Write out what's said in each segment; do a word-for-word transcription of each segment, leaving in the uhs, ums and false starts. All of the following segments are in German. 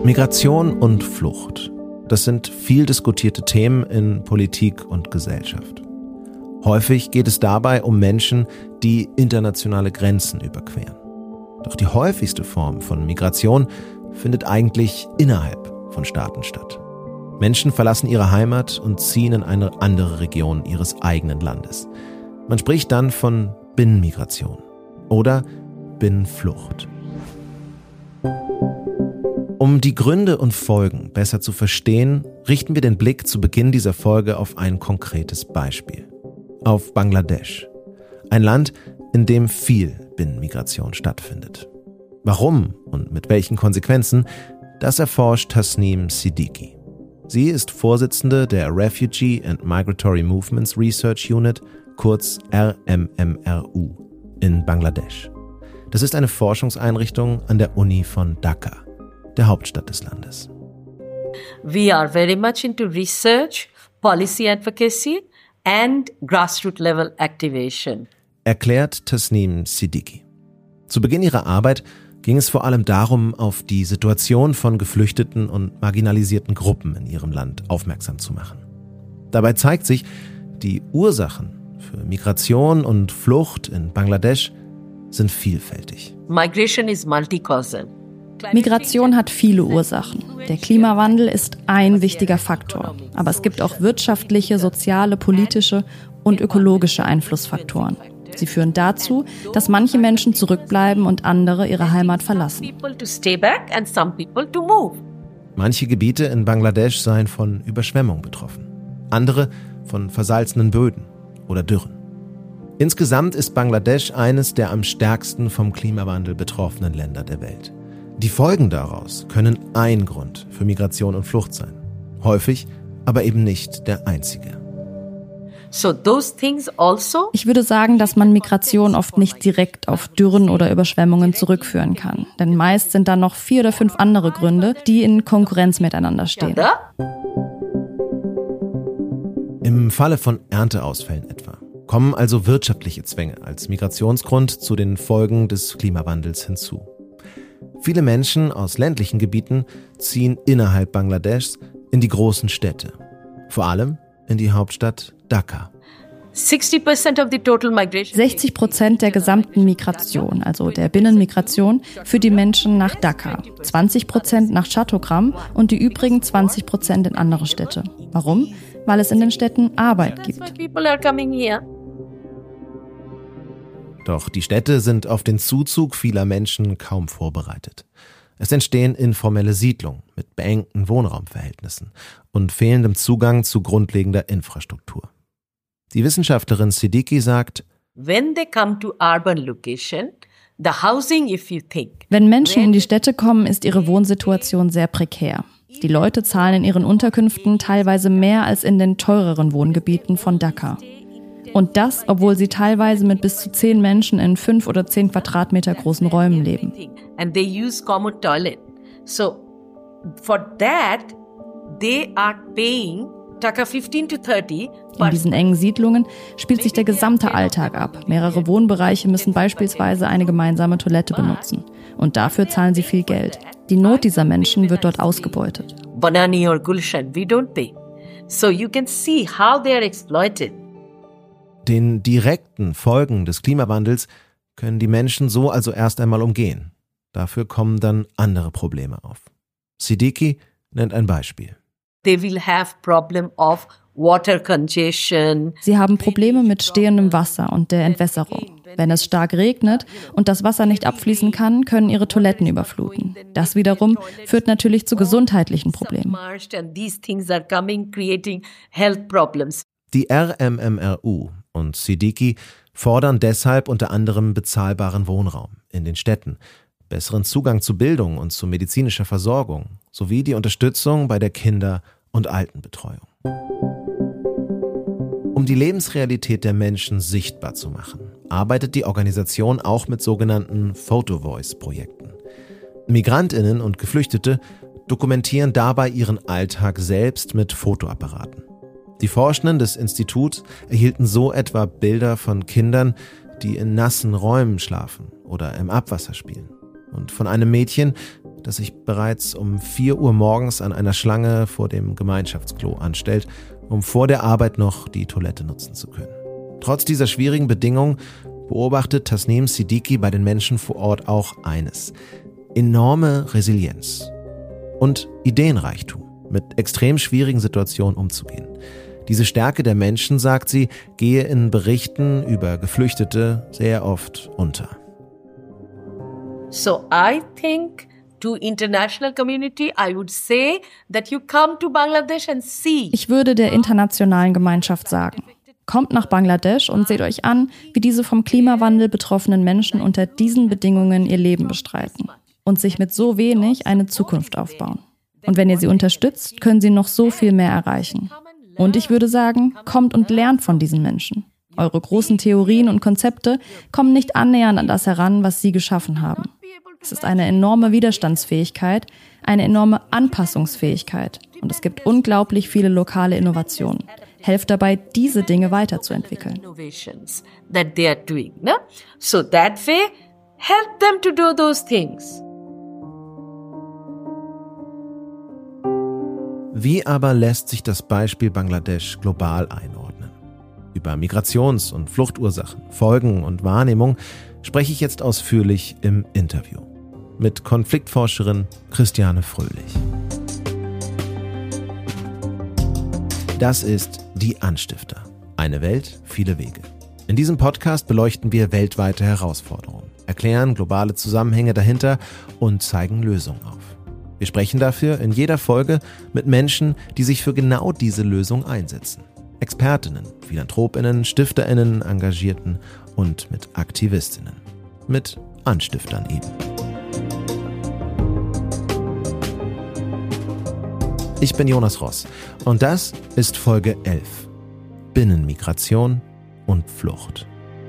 Migration und Flucht, das sind viel diskutierte Themen in Politik und Gesellschaft. Häufig geht es dabei um Menschen, die internationale Grenzen überqueren. Doch die häufigste Form von Migration findet eigentlich innerhalb von Staaten statt. Menschen verlassen ihre Heimat und ziehen in eine andere Region ihres eigenen Landes. Man spricht dann von Binnenmigration oder Binnenflucht. Um die Gründe und Folgen besser zu verstehen, richten wir den Blick zu Beginn dieser Folge auf ein konkretes Beispiel. Auf Bangladesch. Ein Land, in dem viel Binnenmigration stattfindet. Warum und mit welchen Konsequenzen, das erforscht Tasneem Siddiqui. Sie ist Vorsitzende der Refugee and Migratory Movements Research Unit, kurz R M M R U, in Bangladesch. Das ist eine Forschungseinrichtung an der Uni von Dhaka, der Hauptstadt des Landes. We are very much into research, policy advocacy and grassroots level activation. Erklärt Tasneem Siddiqui. Zu Beginn ihrer Arbeit ging es vor allem darum, auf die Situation von geflüchteten und marginalisierten Gruppen in ihrem Land aufmerksam zu machen. Dabei zeigt sich, die Ursachen für Migration und Flucht in Bangladesch sind vielfältig. Migration is multi-causal. Migration hat viele Ursachen. Der Klimawandel ist ein wichtiger Faktor. Aber es gibt auch wirtschaftliche, soziale, politische und ökologische Einflussfaktoren. Sie führen dazu, dass manche Menschen zurückbleiben und andere ihre Heimat verlassen. Manche Gebiete in Bangladesch seien von Überschwemmung betroffen, andere von versalzenen Böden oder Dürren. Insgesamt ist Bangladesch eines der am stärksten vom Klimawandel betroffenen Länder der Welt. Die Folgen daraus können ein Grund für Migration und Flucht sein. Häufig, aber eben nicht der einzige. So those things also. Ich würde sagen, dass man Migration oft nicht direkt auf Dürren oder Überschwemmungen zurückführen kann. Denn meist sind da noch vier oder fünf andere Gründe, die in Konkurrenz miteinander stehen. Im Falle von Ernteausfällen etwa kommen also wirtschaftliche Zwänge als Migrationsgrund zu den Folgen des Klimawandels hinzu. Viele Menschen aus ländlichen Gebieten ziehen innerhalb Bangladeschs in die großen Städte, vor allem in die Hauptstadt Dhaka. sechzig Prozent der gesamten Migration, also der Binnenmigration, führt die Menschen nach Dhaka, zwanzig Prozent nach Chattogram und die übrigen zwanzig Prozent in andere Städte. Warum? Weil es in den Städten Arbeit gibt. Doch die Städte sind auf den Zuzug vieler Menschen kaum vorbereitet. Es entstehen informelle Siedlungen mit beengten Wohnraumverhältnissen und fehlendem Zugang zu grundlegender Infrastruktur. Die Wissenschaftlerin Siddiqui sagt, When they come to urban location, the housing, if you think. Wenn Menschen in die Städte kommen, ist ihre Wohnsituation sehr prekär. Die Leute zahlen in ihren Unterkünften teilweise mehr als in den teureren Wohngebieten von Dhaka. Und das, obwohl sie teilweise mit bis zu zehn Menschen in fünf oder zehn Quadratmeter großen Räumen leben. And they use common toilet. So for that, they are paying fifteen to thirty. In diesen engen Siedlungen spielt sich der gesamte Alltag ab. Mehrere Wohnbereiche müssen beispielsweise eine gemeinsame Toilette benutzen. Und dafür zahlen sie viel Geld. Die Not dieser Menschen wird dort ausgebeutet. Banani or Gulshan, we don't pay. So you can see how they are exploited. Den direkten Folgen des Klimawandels können die Menschen so also erst einmal umgehen. Dafür kommen dann andere Probleme auf. Siddiqui nennt ein Beispiel. They will have problem of water congestion. Sie haben Probleme mit stehendem Wasser und der Entwässerung. Wenn es stark regnet und das Wasser nicht abfließen kann, können ihre Toiletten überfluten. Das wiederum führt natürlich zu gesundheitlichen Problemen. Die R M M R U und Siddiqui fordern deshalb unter anderem bezahlbaren Wohnraum in den Städten, besseren Zugang zu Bildung und zu medizinischer Versorgung sowie die Unterstützung bei der Kinder- und Altenbetreuung. Um die Lebensrealität der Menschen sichtbar zu machen, arbeitet die Organisation auch mit sogenannten Photo Voice-Projekten. MigrantInnen und Geflüchtete dokumentieren dabei ihren Alltag selbst mit Fotoapparaten. Die Forschenden des Instituts erhielten so etwa Bilder von Kindern, die in nassen Räumen schlafen oder im Abwasser spielen, und von einem Mädchen, das sich bereits um vier Uhr morgens an einer Schlange vor dem Gemeinschaftsklo anstellt, um vor der Arbeit noch die Toilette nutzen zu können. Trotz dieser schwierigen Bedingungen beobachtet Tasnim Siddiqui bei den Menschen vor Ort auch eines: enorme Resilienz und Ideenreichtum, mit extrem schwierigen Situationen umzugehen. Diese Stärke der Menschen, sagt sie, gehe in Berichten über Geflüchtete sehr oft unter. So I think to international community, I would say that you come to Bangladesh and see. Ich würde der internationalen Gemeinschaft sagen: Kommt nach Bangladesch und seht euch an, wie diese vom Klimawandel betroffenen Menschen unter diesen Bedingungen ihr Leben bestreiten und sich mit so wenig eine Zukunft aufbauen. Und wenn ihr sie unterstützt, können sie noch so viel mehr erreichen. Und ich würde sagen, kommt und lernt von diesen Menschen. Eure großen Theorien und Konzepte kommen nicht annähernd an das heran, was sie geschaffen haben. Es ist eine enorme Widerstandsfähigkeit, eine enorme Anpassungsfähigkeit. Und es gibt unglaublich viele lokale Innovationen. Helft dabei, diese Dinge weiterzuentwickeln. That they are doing, no? So that way, help them to do those things. Wie aber lässt sich das Beispiel Bangladesch global einordnen? Über Migrations- und Fluchtursachen, Folgen und Wahrnehmung spreche ich jetzt ausführlich im Interview mit Konfliktforscherin Christiane Fröhlich. Das ist Die Anstifter. Eine Welt, viele Wege. In diesem Podcast beleuchten wir weltweite Herausforderungen, erklären globale Zusammenhänge dahinter und zeigen Lösungen auf. Wir sprechen dafür in jeder Folge mit Menschen, die sich für genau diese Lösung einsetzen. Expertinnen, Philanthropinnen, Stifterinnen, Engagierten und mit Aktivistinnen. Mit Anstiftern eben. Ich bin Jonas Ross und das ist Folge elf. Binnenmigration und Flucht.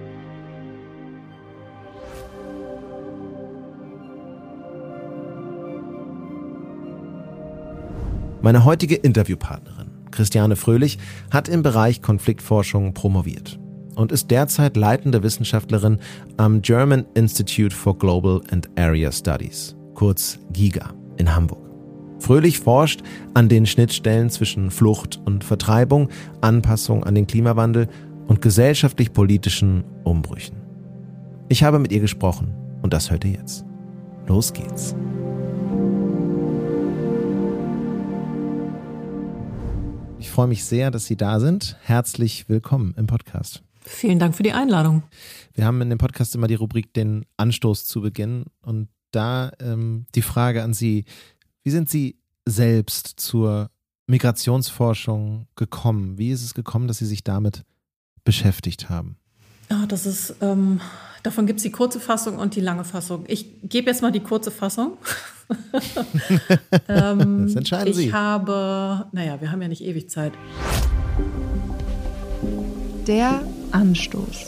Meine heutige Interviewpartnerin, Christiane Fröhlich, hat im Bereich Konfliktforschung promoviert und ist derzeit leitende Wissenschaftlerin am German Institute for Global and Area Studies, kurz GIGA, in Hamburg. Fröhlich forscht an den Schnittstellen zwischen Flucht und Vertreibung, Anpassung an den Klimawandel und gesellschaftlich-politischen Umbrüchen. Ich habe mit ihr gesprochen und das hört ihr jetzt. Los geht's. Ich freue mich sehr, dass Sie da sind. Herzlich willkommen im Podcast. Vielen Dank für die Einladung. Wir haben in dem Podcast immer die Rubrik den Anstoß zu Beginn und da ähm, die Frage an Sie: Wie sind Sie selbst zur Migrationsforschung gekommen? Wie ist es gekommen, dass Sie sich damit beschäftigt haben? Ja, das ist, ähm, davon gibt es die kurze Fassung und die lange Fassung. Ich gebe jetzt mal die kurze Fassung. ähm, das entscheiden ich Sie. Ich habe, naja, wir haben ja nicht ewig Zeit. Der Anstoß.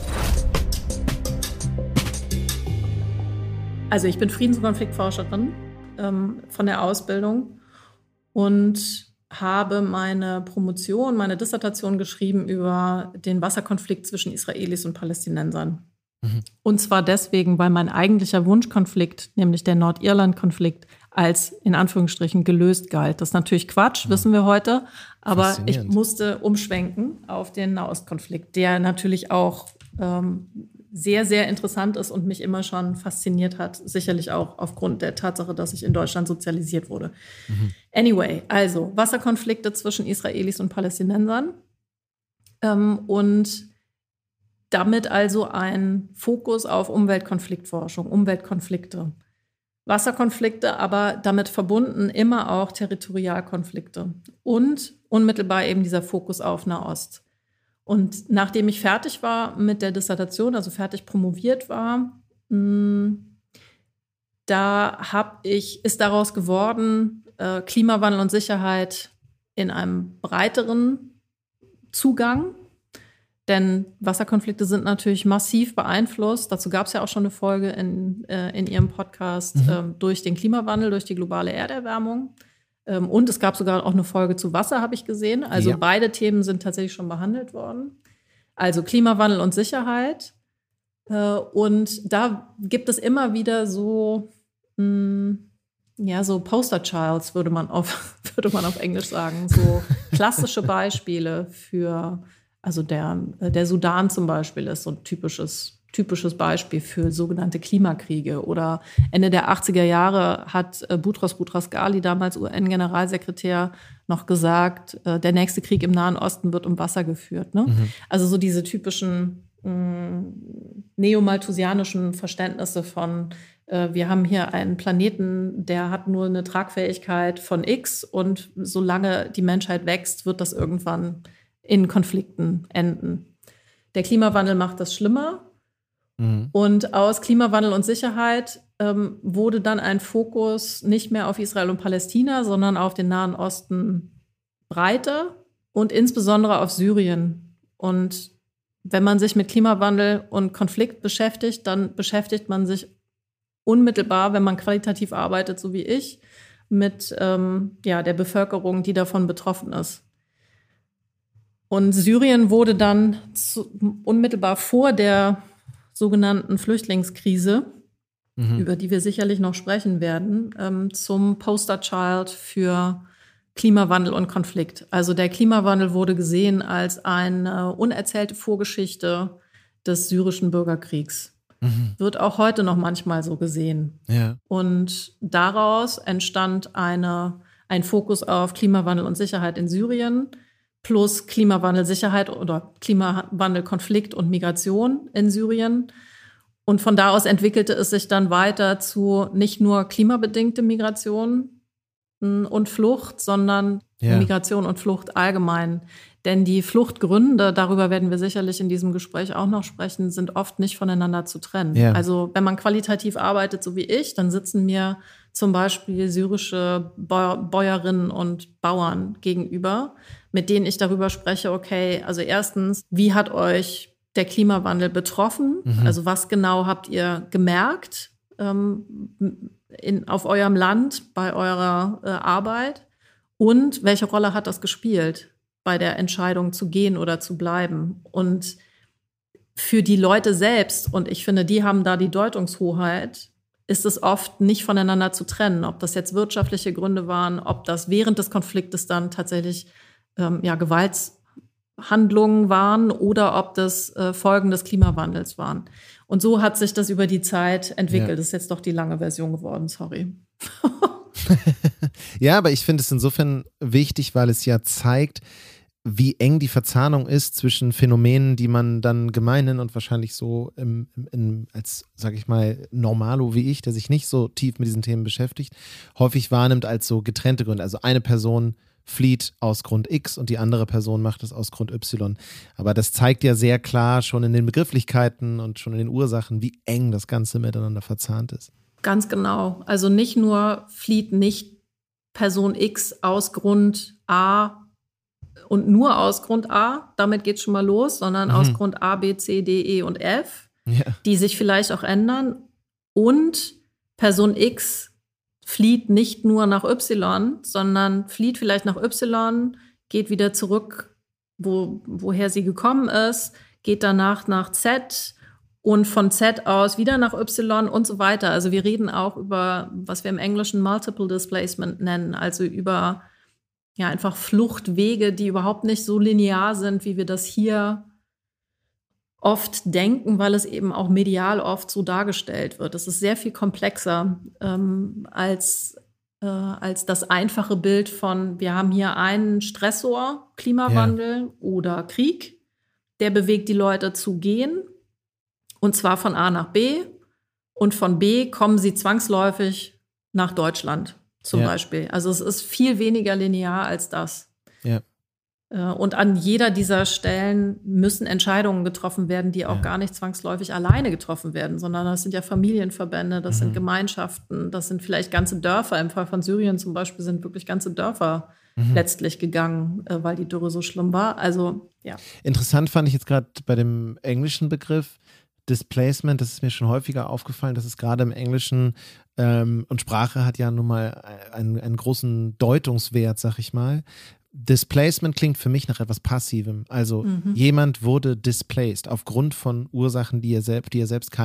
Also ich bin Friedens- und Konfliktforscherin ähm, von der Ausbildung und habe meine Promotion, meine Dissertation geschrieben über den Wasserkonflikt zwischen Israelis und Palästinensern. Mhm. Und zwar deswegen, weil mein eigentlicher Wunschkonflikt, nämlich der Nordirland-Konflikt, als in Anführungsstrichen gelöst galt. Das ist natürlich Quatsch, mhm. wissen wir heute, aber ich musste umschwenken auf den Nahostkonflikt, der natürlich auch ähm, sehr, sehr interessant ist und mich immer schon fasziniert hat. Sicherlich auch aufgrund der Tatsache, dass ich in Deutschland sozialisiert wurde. Mhm. Anyway, also Wasserkonflikte zwischen Israelis und Palästinensern ähm, und damit also ein Fokus auf Umweltkonfliktforschung, Umweltkonflikte. Wasserkonflikte, aber damit verbunden immer auch Territorialkonflikte und unmittelbar eben dieser Fokus auf Nahost. Und nachdem ich fertig war mit der Dissertation, also fertig promoviert war, mh, da hab ich, ist daraus geworden, äh, Klimawandel und Sicherheit in einem breiteren Zugang. Denn Wasserkonflikte sind natürlich massiv beeinflusst, dazu gab es ja auch schon eine Folge in, äh, in Ihrem Podcast, mhm. äh, durch den Klimawandel, durch die globale Erderwärmung. Ähm, und es gab sogar auch eine Folge zu Wasser, habe ich gesehen. Also ja. Beide Themen sind tatsächlich schon behandelt worden. Also Klimawandel und Sicherheit. Äh, und da gibt es immer wieder so mh, ja, so Poster-Childs würde man auf, würde man auf Englisch sagen. So klassische Beispiele für, also der, der Sudan zum Beispiel ist so ein typisches typisches Beispiel für sogenannte Klimakriege. Oder Ende der achtziger Jahre hat Boutros Boutros-Ghali, damals U N-Generalsekretär, noch gesagt, der nächste Krieg im Nahen Osten wird um Wasser geführt. Ne? Mhm. Also so diese typischen mh, neomalthusianischen Verständnisse von, äh, wir haben hier einen Planeten, der hat nur eine Tragfähigkeit von X und solange die Menschheit wächst, wird das irgendwann in Konflikten enden. Der Klimawandel macht das schlimmer. Und aus Klimawandel und Sicherheit ähm, wurde dann ein Fokus nicht mehr auf Israel und Palästina, sondern auf den Nahen Osten breiter und insbesondere auf Syrien. Und wenn man sich mit Klimawandel und Konflikt beschäftigt, dann beschäftigt man sich unmittelbar, wenn man qualitativ arbeitet, so wie ich, mit ähm, ja, der Bevölkerung, die davon betroffen ist. Und Syrien wurde dann zu, unmittelbar vor der sogenannten Flüchtlingskrise, mhm. über die wir sicherlich noch sprechen werden, ähm, zum Posterchild für Klimawandel und Konflikt. Also der Klimawandel wurde gesehen als eine unerzählte Vorgeschichte des syrischen Bürgerkriegs. Mhm. Wird auch heute noch manchmal so gesehen. Ja. Und daraus entstand eine, ein Fokus auf Klimawandel und Sicherheit in Syrien, plus Klimawandel, Sicherheit oder Klimawandel, Konflikt und Migration in Syrien. Und von da aus entwickelte es sich dann weiter zu nicht nur klimabedingte Migration und Flucht, sondern ja. Migration und Flucht allgemein. Denn die Fluchtgründe, darüber werden wir sicherlich in diesem Gespräch auch noch sprechen, sind oft nicht voneinander zu trennen. Ja. Also wenn man qualitativ arbeitet, so wie ich, dann sitzen mir zum Beispiel syrische Bäuerinnen und Bauern gegenüber, mit denen ich darüber spreche, okay, also erstens, wie hat euch der Klimawandel betroffen? Mhm. Also was genau habt ihr gemerkt ähm, in, auf eurem Land, bei eurer äh, Arbeit? Und welche Rolle hat das gespielt bei der Entscheidung zu gehen oder zu bleiben? Und für die Leute selbst, und ich finde, die haben da die Deutungshoheit, ist es oft nicht voneinander zu trennen, ob das jetzt wirtschaftliche Gründe waren, ob das während des Konfliktes dann tatsächlich ähm, ja, Gewalthandlungen waren oder ob das äh, Folgen des Klimawandels waren. Und so hat sich das über die Zeit entwickelt. Ja. Das ist jetzt doch die lange Version geworden, sorry. Ja, aber ich finde es insofern wichtig, weil es ja zeigt, wie eng die Verzahnung ist zwischen Phänomenen, die man dann gemeinhin und wahrscheinlich so im, im, als, sag ich mal, Normalo wie ich, der sich nicht so tief mit diesen Themen beschäftigt, häufig wahrnimmt als so getrennte Gründe. Also eine Person flieht aus Grund X und die andere Person macht es aus Grund Y. Aber das zeigt ja sehr klar schon in den Begrifflichkeiten und schon in den Ursachen, wie eng das Ganze miteinander verzahnt ist. Ganz genau. Also nicht nur flieht nicht Person X aus Grund A und nur aus Grund A, damit geht es schon mal los, sondern mhm. aus Grund A, B, C, D, E und F, ja. die sich vielleicht auch ändern. Und Person X flieht nicht nur nach Y, sondern flieht vielleicht nach Y, geht wieder zurück, wo, woher sie gekommen ist, geht danach nach Z und von Z aus wieder nach Y und so weiter. Also wir reden auch über, was wir im Englischen Multiple Displacement nennen, also über ja, einfach Fluchtwege, die überhaupt nicht so linear sind, wie wir das hier oft denken, weil es eben auch medial oft so dargestellt wird. Es ist sehr viel komplexer ähm, als, äh, als das einfache Bild von, wir haben hier einen Stressor, Klimawandel ja. oder Krieg, der bewegt die Leute zu gehen, und zwar von A nach B, und von B kommen sie zwangsläufig nach Deutschland. Zum ja. Beispiel. Also es ist viel weniger linear als das. Ja. Und an jeder dieser Stellen müssen Entscheidungen getroffen werden, die auch ja. gar nicht zwangsläufig alleine getroffen werden, sondern das sind ja Familienverbände, das mhm. sind Gemeinschaften, das sind vielleicht ganze Dörfer. Im Fall von Syrien zum Beispiel sind wirklich ganze Dörfer mhm. letztlich gegangen, weil die Dürre so schlimm war. Also ja. Interessant fand ich jetzt gerade bei dem englischen Begriff Displacement, das ist mir schon häufiger aufgefallen, dass es gerade im Englischen ähm, und Sprache hat ja nun mal einen, einen großen Deutungswert, sag ich mal. Displacement klingt für mich nach etwas Passivem. Also mhm. jemand wurde displaced aufgrund von Ursachen, die er, selbst, die er selbst keinen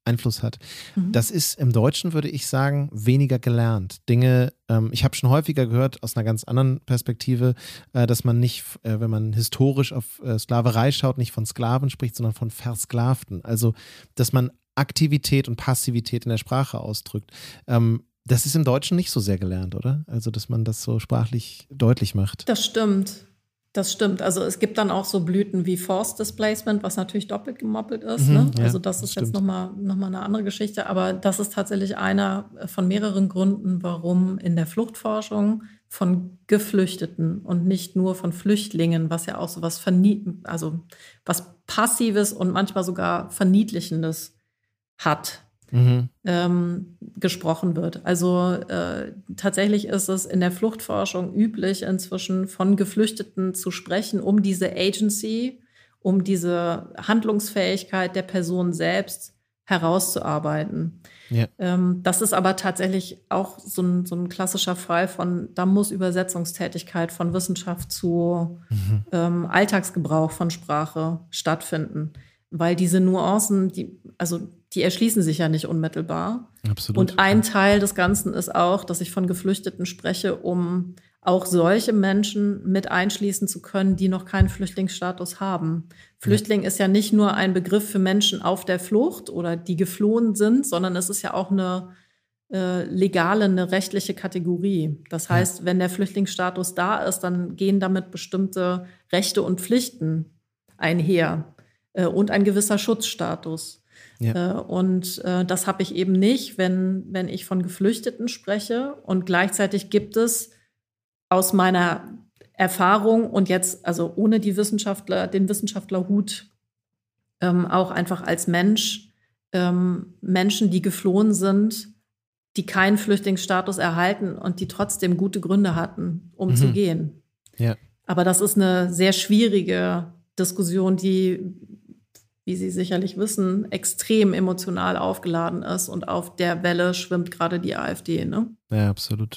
Einfluss hat. Mhm. Das ist im Deutschen, würde ich sagen, weniger gelernt. Dinge, ähm, ich habe schon häufiger gehört aus einer ganz anderen Perspektive, äh, dass man nicht, äh, wenn man historisch auf äh, Sklaverei schaut, nicht von Sklaven spricht, sondern von Versklavten. Also, dass man Aktivität und Passivität in der Sprache ausdrückt. Ähm, das ist im Deutschen nicht so sehr gelernt, oder? Also, dass man das so sprachlich deutlich macht. Das stimmt. Das stimmt. Also es gibt dann auch so Blüten wie Forced Displacement, was natürlich doppelt gemoppelt ist. Mhm, ne? ja, also das das ist jetzt stimmt. nochmal noch mal eine andere Geschichte. Aber das ist tatsächlich einer von mehreren Gründen, warum in der Fluchtforschung von Geflüchteten und nicht nur von Flüchtlingen, was ja auch so was Vernie- also was Passives und manchmal sogar Verniedlichendes hat, Mhm. ähm, gesprochen wird. Also äh, tatsächlich ist es in der Fluchtforschung üblich, inzwischen von Geflüchteten zu sprechen, um diese Agency, um diese Handlungsfähigkeit der Person selbst herauszuarbeiten. Ja. Ähm, das ist aber tatsächlich auch so ein, so ein klassischer Fall von, da muss Übersetzungstätigkeit von Wissenschaft zu Mhm. ähm, Alltagsgebrauch von Sprache stattfinden. Weil diese Nuancen, die, also die erschließen sich ja nicht unmittelbar. Absolut. Und ein Teil des Ganzen ist auch, dass ich von Geflüchteten spreche, um auch solche Menschen mit einschließen zu können, die noch keinen Flüchtlingsstatus haben. Flüchtling ist ja nicht nur ein Begriff für Menschen auf der Flucht oder die geflohen sind, sondern es ist ja auch eine äh, legale, eine rechtliche Kategorie. Das heißt, ja. wenn der Flüchtlingsstatus da ist, dann gehen damit bestimmte Rechte und Pflichten einher äh, und ein gewisser Schutzstatus. Ja. Und äh, das habe ich eben nicht, wenn, wenn ich von Geflüchteten spreche. Und gleichzeitig gibt es aus meiner Erfahrung und jetzt, also ohne die Wissenschaftler, den Wissenschaftlerhut, ähm, auch einfach als Mensch, ähm, Menschen, die geflohen sind, die keinen Flüchtlingsstatus erhalten und die trotzdem gute Gründe hatten, um mhm. zu gehen. Ja. Aber das ist eine sehr schwierige Diskussion, die, wie Sie sicherlich wissen, extrem emotional aufgeladen ist und auf der Welle schwimmt gerade die AfD, ne? Ja, absolut.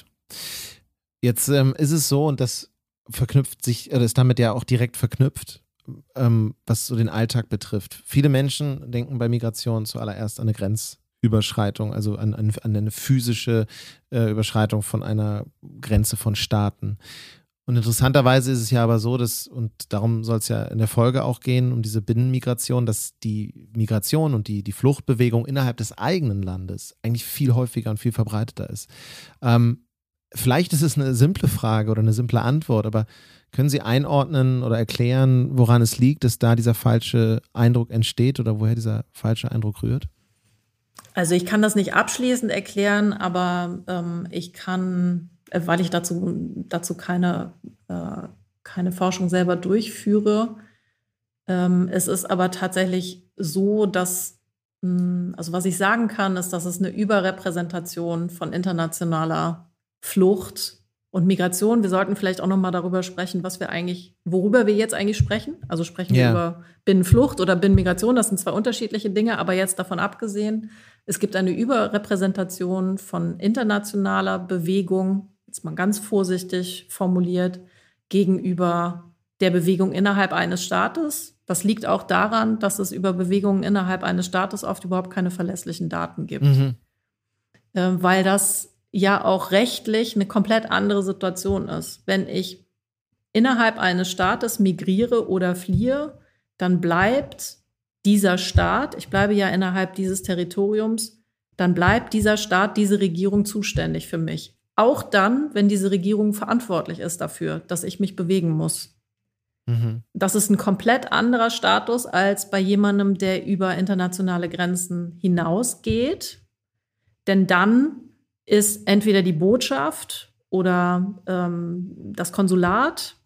Jetzt ähm, ist es so, und das verknüpft sich, oder ist damit ja auch direkt verknüpft, ähm, was so den Alltag betrifft. Viele Menschen denken bei Migration zuallererst an eine Grenzüberschreitung, also an, an, an eine physische äh, Überschreitung von einer Grenze von Staaten. Und interessanterweise ist es ja aber so, dass, und darum soll es ja in der Folge auch gehen, um diese Binnenmigration, dass die Migration und die, die Fluchtbewegung innerhalb des eigenen Landes eigentlich viel häufiger und viel verbreiteter ist. Ähm, vielleicht ist es eine simple Frage oder eine simple Antwort, aber können Sie einordnen oder erklären, woran es liegt, dass da dieser falsche Eindruck entsteht oder woher dieser falsche Eindruck rührt? Also ich kann das nicht abschließend erklären, aber ähm, ich kann... weil ich dazu, dazu keine, äh, keine Forschung selber durchführe. Ähm, es ist aber tatsächlich so, dass, mh, also was ich sagen kann, ist, dass es eine Überrepräsentation von internationaler Flucht und Migration. Wir sollten vielleicht auch noch mal darüber sprechen, was wir eigentlich, worüber wir jetzt eigentlich sprechen. Also sprechen yeah. wir über Binnenflucht oder Binnenmigration. Das sind zwei unterschiedliche Dinge, aber jetzt davon abgesehen, es gibt eine Überrepräsentation von internationaler Bewegung, jetzt mal ganz vorsichtig formuliert, gegenüber der Bewegung innerhalb eines Staates. Das liegt auch daran, dass es über Bewegungen innerhalb eines Staates oft überhaupt keine verlässlichen Daten gibt. Mhm. Äh, weil das ja auch rechtlich eine komplett andere Situation ist. Wenn ich innerhalb eines Staates migriere oder fliehe, dann bleibt dieser Staat, ich bleibe ja innerhalb dieses Territoriums, dann bleibt dieser Staat, diese Regierung zuständig für mich. Auch dann, wenn diese Regierung verantwortlich ist dafür, dass ich mich bewegen muss. Mhm. Das ist ein komplett anderer Status als bei jemandem, der über internationale Grenzen hinausgeht. Denn dann ist entweder die Botschaft oder ähm, das Konsulat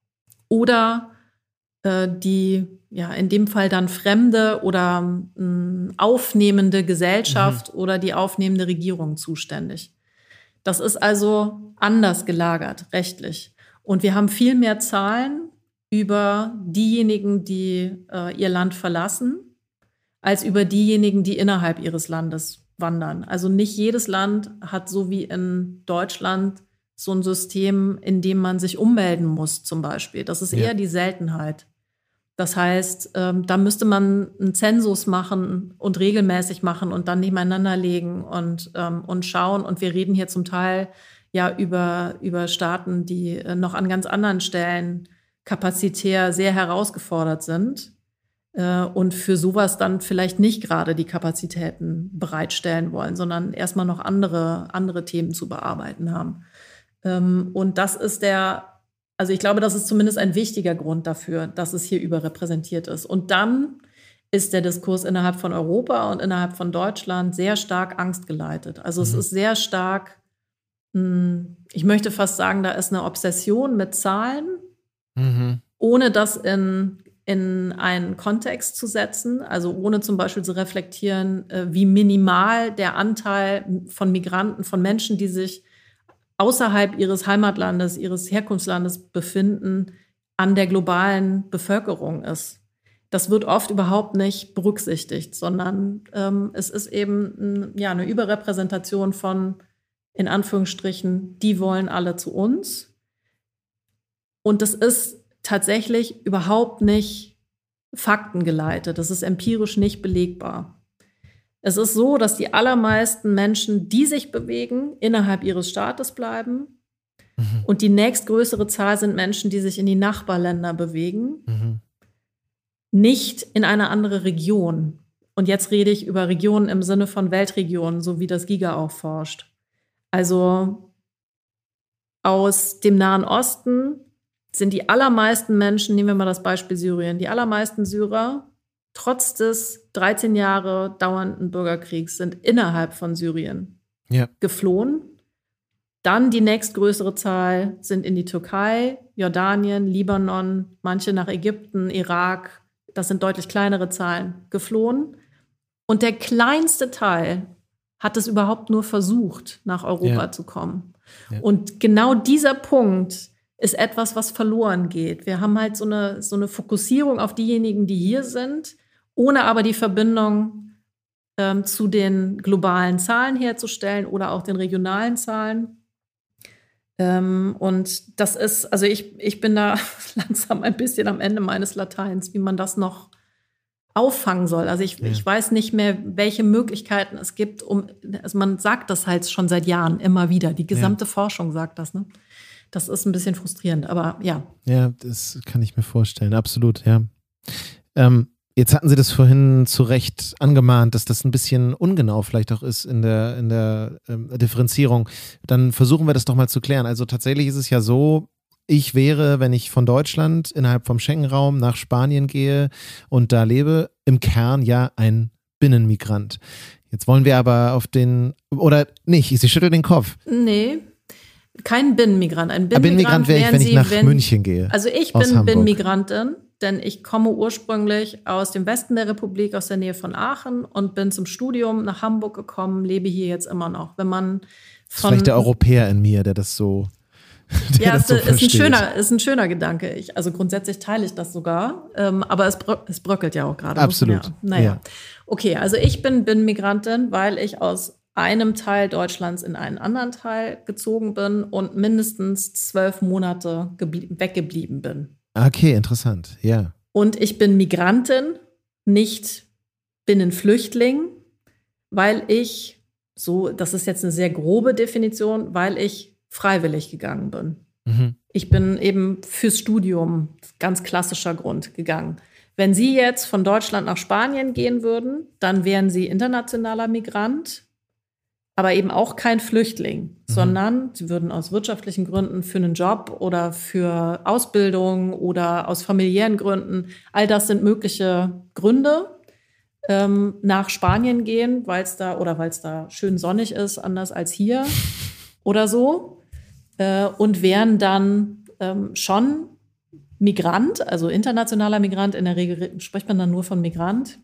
oder äh, die, ja, in dem Fall dann fremde oder mh, aufnehmende Gesellschaft mhm. oder die aufnehmende Regierung zuständig. Das ist also anders gelagert, rechtlich. Und wir haben viel mehr Zahlen über diejenigen, die äh, ihr Land verlassen, als über diejenigen, die innerhalb ihres Landes wandern. Also nicht jedes Land hat so wie in Deutschland so ein System, in dem man sich ummelden muss zum Beispiel. Das ist ja. eher die Seltenheit. Das heißt, ähm, da müsste man einen Zensus machen und regelmäßig machen und dann nebeneinander legen und, ähm, und schauen. Und wir reden hier zum Teil ja über, über Staaten, die äh, noch an ganz anderen Stellen kapazitär sehr herausgefordert sind äh, und für sowas dann vielleicht nicht gerade die Kapazitäten bereitstellen wollen, sondern erstmal noch andere, andere Themen zu bearbeiten haben. Ähm, und das ist der Also ich glaube, das ist zumindest ein wichtiger Grund dafür, dass es hier überrepräsentiert ist. Und dann ist der Diskurs innerhalb von Europa und innerhalb von Deutschland sehr stark angstgeleitet. Also mhm. es ist sehr stark, ich möchte fast sagen, da ist eine Obsession mit Zahlen, mhm. ohne das in, in einen Kontext zu setzen. Also ohne zum Beispiel zu reflektieren, wie minimal der Anteil von Migranten, von Menschen, die sich außerhalb ihres Heimatlandes, ihres Herkunftslandes befinden, an der globalen Bevölkerung ist. Das wird oft überhaupt nicht berücksichtigt, sondern ähm, es ist eben ja, eine Überrepräsentation von, in Anführungsstrichen, die wollen alle zu uns. Und das ist tatsächlich überhaupt nicht faktengeleitet. Das ist empirisch nicht belegbar. Es ist so, dass die allermeisten Menschen, die sich bewegen, innerhalb ihres Staates bleiben. Mhm. Und die nächstgrößere Zahl sind Menschen, die sich in die Nachbarländer bewegen, mhm. nicht in eine andere Region. Und jetzt rede ich über Regionen im Sinne von Weltregionen, so wie das GIGA auch forscht. Also aus dem Nahen Osten sind die allermeisten Menschen, nehmen wir mal das Beispiel Syrien, die allermeisten Syrer, trotz des dreizehn Jahre dauernden Bürgerkriegs, sind innerhalb von Syrien ja. geflohen. Dann die nächstgrößere Zahl sind in die Türkei, Jordanien, Libanon, manche nach Ägypten, Irak. Das sind deutlich kleinere Zahlen, geflohen. Und der kleinste Teil hat es überhaupt nur versucht, nach Europa ja. zu kommen. Ja. Und genau dieser Punkt ist etwas, was verloren geht. Wir haben halt so eine, so eine Fokussierung auf diejenigen, die hier sind, ohne aber die Verbindung ähm, zu den globalen Zahlen herzustellen oder auch den regionalen Zahlen. Ähm, und das ist, also ich, ich bin da langsam ein bisschen am Ende meines Lateins, wie man das noch auffangen soll. Also ich, ja. ich weiß nicht mehr, welche Möglichkeiten es gibt, um, also man sagt das halt schon seit Jahren immer wieder. Die gesamte ja. Forschung sagt das, ne? Das ist ein bisschen frustrierend, aber ja. Ja, das kann ich mir vorstellen, absolut, ja. Ähm, jetzt hatten Sie das vorhin zu Recht angemahnt, dass das ein bisschen ungenau vielleicht auch ist in der, in der ähm, Differenzierung. Dann versuchen wir das doch mal zu klären. Also tatsächlich ist es ja so, ich wäre, wenn ich von Deutschland innerhalb vom Schengen-Raum nach Spanien gehe und da lebe, im Kern ja ein Binnenmigrant. Jetzt wollen wir aber auf den, oder nicht, Sie schüttelt den Kopf. Nee. Kein Binnenmigrant. Ein Binnenmigrant, Binnenmigrant wäre ich, wenn ich nach wenn, München gehe. Also ich bin Binnenmigrantin, denn ich komme ursprünglich aus dem Westen der Republik, aus der Nähe von Aachen und bin zum Studium nach Hamburg gekommen, lebe hier jetzt immer noch. Wenn man von, das ist vielleicht der Europäer in mir, der das so der Ja, das es so ist, ein versteht. schöner, ist ein schöner Gedanke. Ich, also grundsätzlich teile ich das sogar, ähm, aber es, brö- es bröckelt ja auch gerade. Absolut. Ja, naja. Ja. Okay, also ich bin Binnenmigrantin, weil ich aus einem Teil Deutschlands in einen anderen Teil gezogen bin und mindestens zwölf Monate geblie- weggeblieben bin. Okay, interessant, ja. Und ich bin Migrantin, nicht Binnenflüchtling, weil ich, so, das ist jetzt eine sehr grobe Definition, weil ich freiwillig gegangen bin. Mhm. Ich bin eben fürs Studium, ganz klassischer Grund, gegangen. Wenn Sie jetzt von Deutschland nach Spanien gehen würden, dann wären Sie internationaler Migrant, aber eben auch kein Flüchtling, mhm. sondern sie würden aus wirtschaftlichen Gründen für einen Job oder für Ausbildung oder aus familiären Gründen, all das sind mögliche Gründe, ähm, nach Spanien gehen, weil es da oder weil es da schön sonnig ist, anders als hier oder so, äh, und wären dann ähm, schon Migrant, also internationaler Migrant, in der Regel spricht man dann nur von Migrant,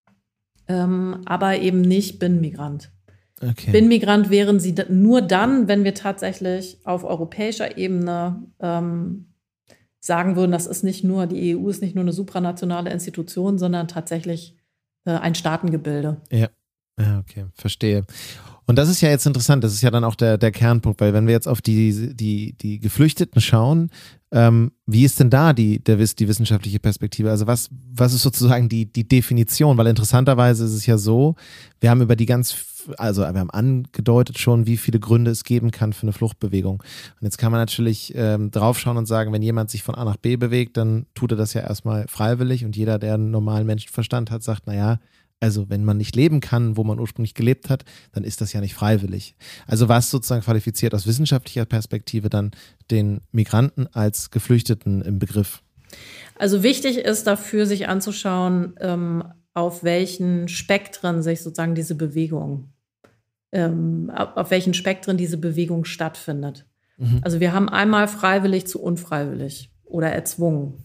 ähm, aber eben nicht Binnenmigrant. Okay. Binnenmigrant wären sie nur dann, wenn wir tatsächlich auf europäischer Ebene ähm, sagen würden, das ist nicht nur, die E U ist nicht nur eine supranationale Institution, sondern tatsächlich äh, ein Staatengebilde. Ja. Ja, okay, verstehe. Und das ist ja jetzt interessant, das ist ja dann auch der, der Kernpunkt, weil wenn wir jetzt auf die, die, die Geflüchteten schauen, ähm, wie ist denn da die, der, die wissenschaftliche Perspektive? Also was, was ist sozusagen die, die Definition? Weil interessanterweise ist es ja so, wir haben über die ganz, also wir haben angedeutet schon, wie viele Gründe es geben kann für eine Fluchtbewegung. Und jetzt kann man natürlich ähm, draufschauen und sagen, wenn jemand sich von A nach B bewegt, dann tut er das ja erstmal freiwillig und jeder, der einen normalen Menschenverstand hat, sagt, naja, also wenn man nicht leben kann, wo man ursprünglich gelebt hat, dann ist das ja nicht freiwillig. Also was sozusagen qualifiziert aus wissenschaftlicher Perspektive dann den Migranten als Geflüchteten im Begriff? Also wichtig ist dafür, sich anzuschauen, ähm, auf welchen Spektren sich sozusagen diese Bewegung, ähm, auf welchen Spektren diese Bewegung stattfindet. Mhm. Also wir haben einmal freiwillig zu unfreiwillig oder erzwungen.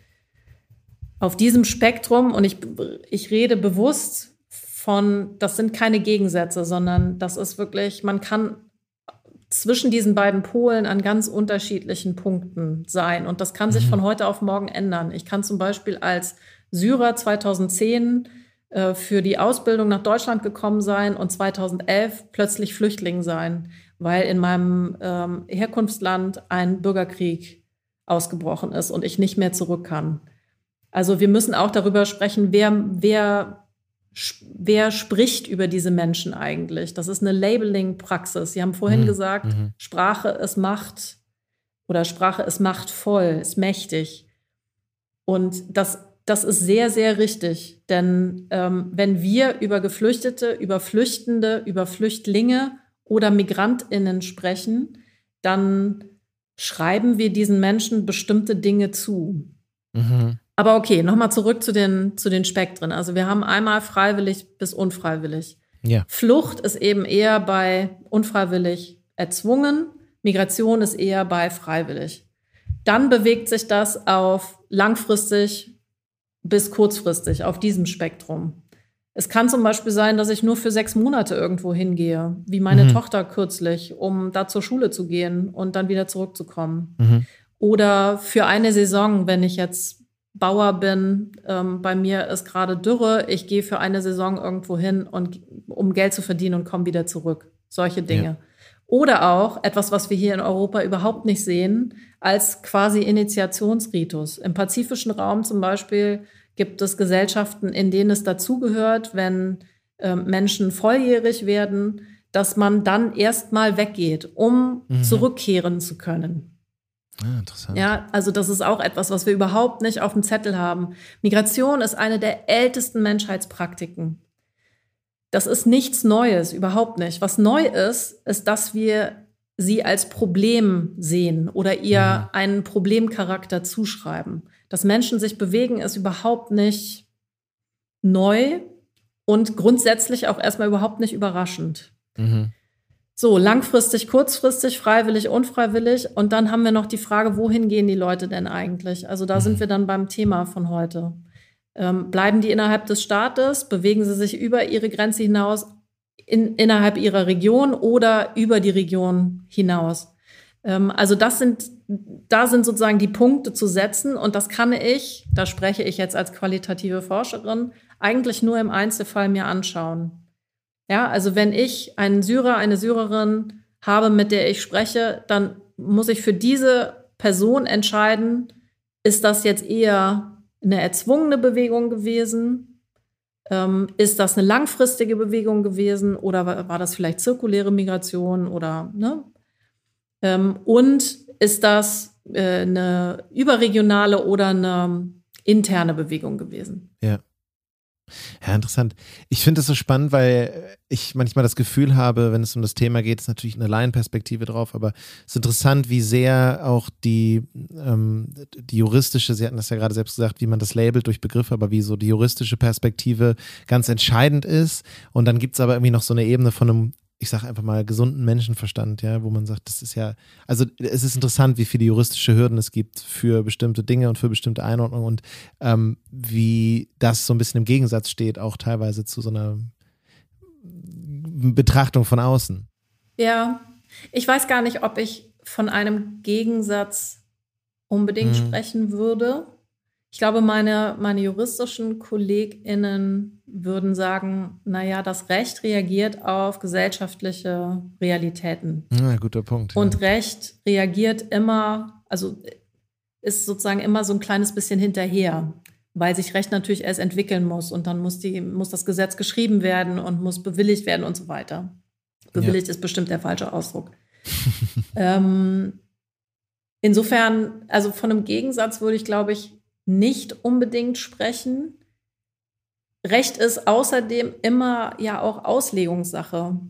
Auf diesem Spektrum, und ich, ich rede bewusst von, das sind keine Gegensätze, sondern das ist wirklich, man kann zwischen diesen beiden Polen an ganz unterschiedlichen Punkten sein. Und das kann sich von heute auf morgen ändern. Ich kann zum Beispiel als Syrer zweitausendzehn äh, für die Ausbildung nach Deutschland gekommen sein und zweitausendelf plötzlich Flüchtling sein, weil in meinem ähm, Herkunftsland ein Bürgerkrieg ausgebrochen ist und ich nicht mehr zurück kann. Also wir müssen auch darüber sprechen, wer, wer, wer spricht über diese Menschen eigentlich. Das ist eine Labeling-Praxis. Sie haben vorhin mhm. gesagt, mhm. Sprache ist Macht oder Sprache ist machtvoll, ist mächtig. Und das, das ist sehr, sehr richtig. Denn ähm, wenn wir über Geflüchtete, über Flüchtende, über Flüchtlinge oder MigrantInnen sprechen, dann schreiben wir diesen Menschen bestimmte Dinge zu. Mhm. Aber okay, nochmal zurück zu den, zu den Spektren. Also wir haben einmal freiwillig bis unfreiwillig. Ja. Flucht ist eben eher bei unfreiwillig erzwungen. Migration ist eher bei freiwillig. Dann bewegt sich das auf langfristig bis kurzfristig, auf diesem Spektrum. Es kann zum Beispiel sein, dass ich nur für sechs Monate irgendwo hingehe, wie meine mhm. Tochter kürzlich, um da zur Schule zu gehen und dann wieder zurückzukommen. Mhm. Oder für eine Saison, wenn ich jetzt Bauer bin, ähm, bei mir ist gerade Dürre, ich gehe für eine Saison irgendwo hin, und, um Geld zu verdienen und komme wieder zurück. Solche Dinge. Ja. Oder auch etwas, was wir hier in Europa überhaupt nicht sehen, als quasi Initiationsritus. Im pazifischen Raum zum Beispiel gibt es Gesellschaften, in denen es dazugehört, wenn äh, Menschen volljährig werden, dass man dann erstmal weggeht, um mhm. zurückkehren zu können. Ah, interessant. Ja, also das ist auch etwas, was wir überhaupt nicht auf dem Zettel haben. Migration ist eine der ältesten Menschheitspraktiken. Das ist nichts Neues, überhaupt nicht. Was neu ist, ist, dass wir sie als Problem sehen oder ihr mhm. einen Problemcharakter zuschreiben. Dass Menschen sich bewegen, ist überhaupt nicht neu und grundsätzlich auch erstmal überhaupt nicht überraschend. Mhm. So, langfristig, kurzfristig, freiwillig, unfreiwillig. Und dann haben wir noch die Frage, wohin gehen die Leute denn eigentlich? Also da mhm. sind wir dann beim Thema von heute. Ähm, bleiben die innerhalb des Staates? Bewegen sie sich über ihre Grenze hinaus, in, innerhalb ihrer Region oder über die Region hinaus? Ähm, also das sind, da sind sozusagen die Punkte zu setzen. Und das kann ich, da spreche ich jetzt als qualitative Forscherin, eigentlich nur im Einzelfall mir anschauen. Ja, also wenn ich einen Syrer, eine Syrerin habe, mit der ich spreche, dann muss ich für diese Person entscheiden, ist das jetzt eher eine erzwungene Bewegung gewesen? Ähm, ist das eine langfristige Bewegung gewesen? Oder war, war das vielleicht zirkuläre Migration? Oder, ne? Ähm, und ist das äh, eine überregionale oder eine interne Bewegung gewesen? Ja. Ja, interessant. Ich finde das so spannend, weil ich manchmal das Gefühl habe, wenn es um das Thema geht, ist natürlich eine Laienperspektive drauf, aber es ist interessant, wie sehr auch die, ähm, die juristische, Sie hatten das ja gerade selbst gesagt, wie man das labelt durch Begriffe, aber wie so die juristische Perspektive ganz entscheidend ist. Und dann gibt es aber irgendwie noch so eine Ebene von einem, ich sage einfach mal, gesunden Menschenverstand, ja, wo man sagt, das ist ja, also es ist interessant, wie viele juristische Hürden es gibt für bestimmte Dinge und für bestimmte Einordnungen und ähm, wie das so ein bisschen im Gegensatz steht, auch teilweise zu so einer Betrachtung von außen. Ja, ich weiß gar nicht, ob ich von einem Gegensatz unbedingt mhm. sprechen würde. Ich glaube, meine, meine juristischen KollegInnen würden sagen, naja, das Recht reagiert auf gesellschaftliche Realitäten. Ja, guter Punkt. Ja. Und Recht reagiert immer, also ist sozusagen immer so ein kleines bisschen hinterher, weil sich Recht natürlich erst entwickeln muss und dann muss, die, muss das Gesetz geschrieben werden und muss bewilligt werden und so weiter. Bewilligt ja. ist bestimmt der falsche Ausdruck. ähm, insofern, also von einem Gegensatz würde ich, glaube ich, nicht unbedingt sprechen. Recht ist außerdem immer ja auch Auslegungssache.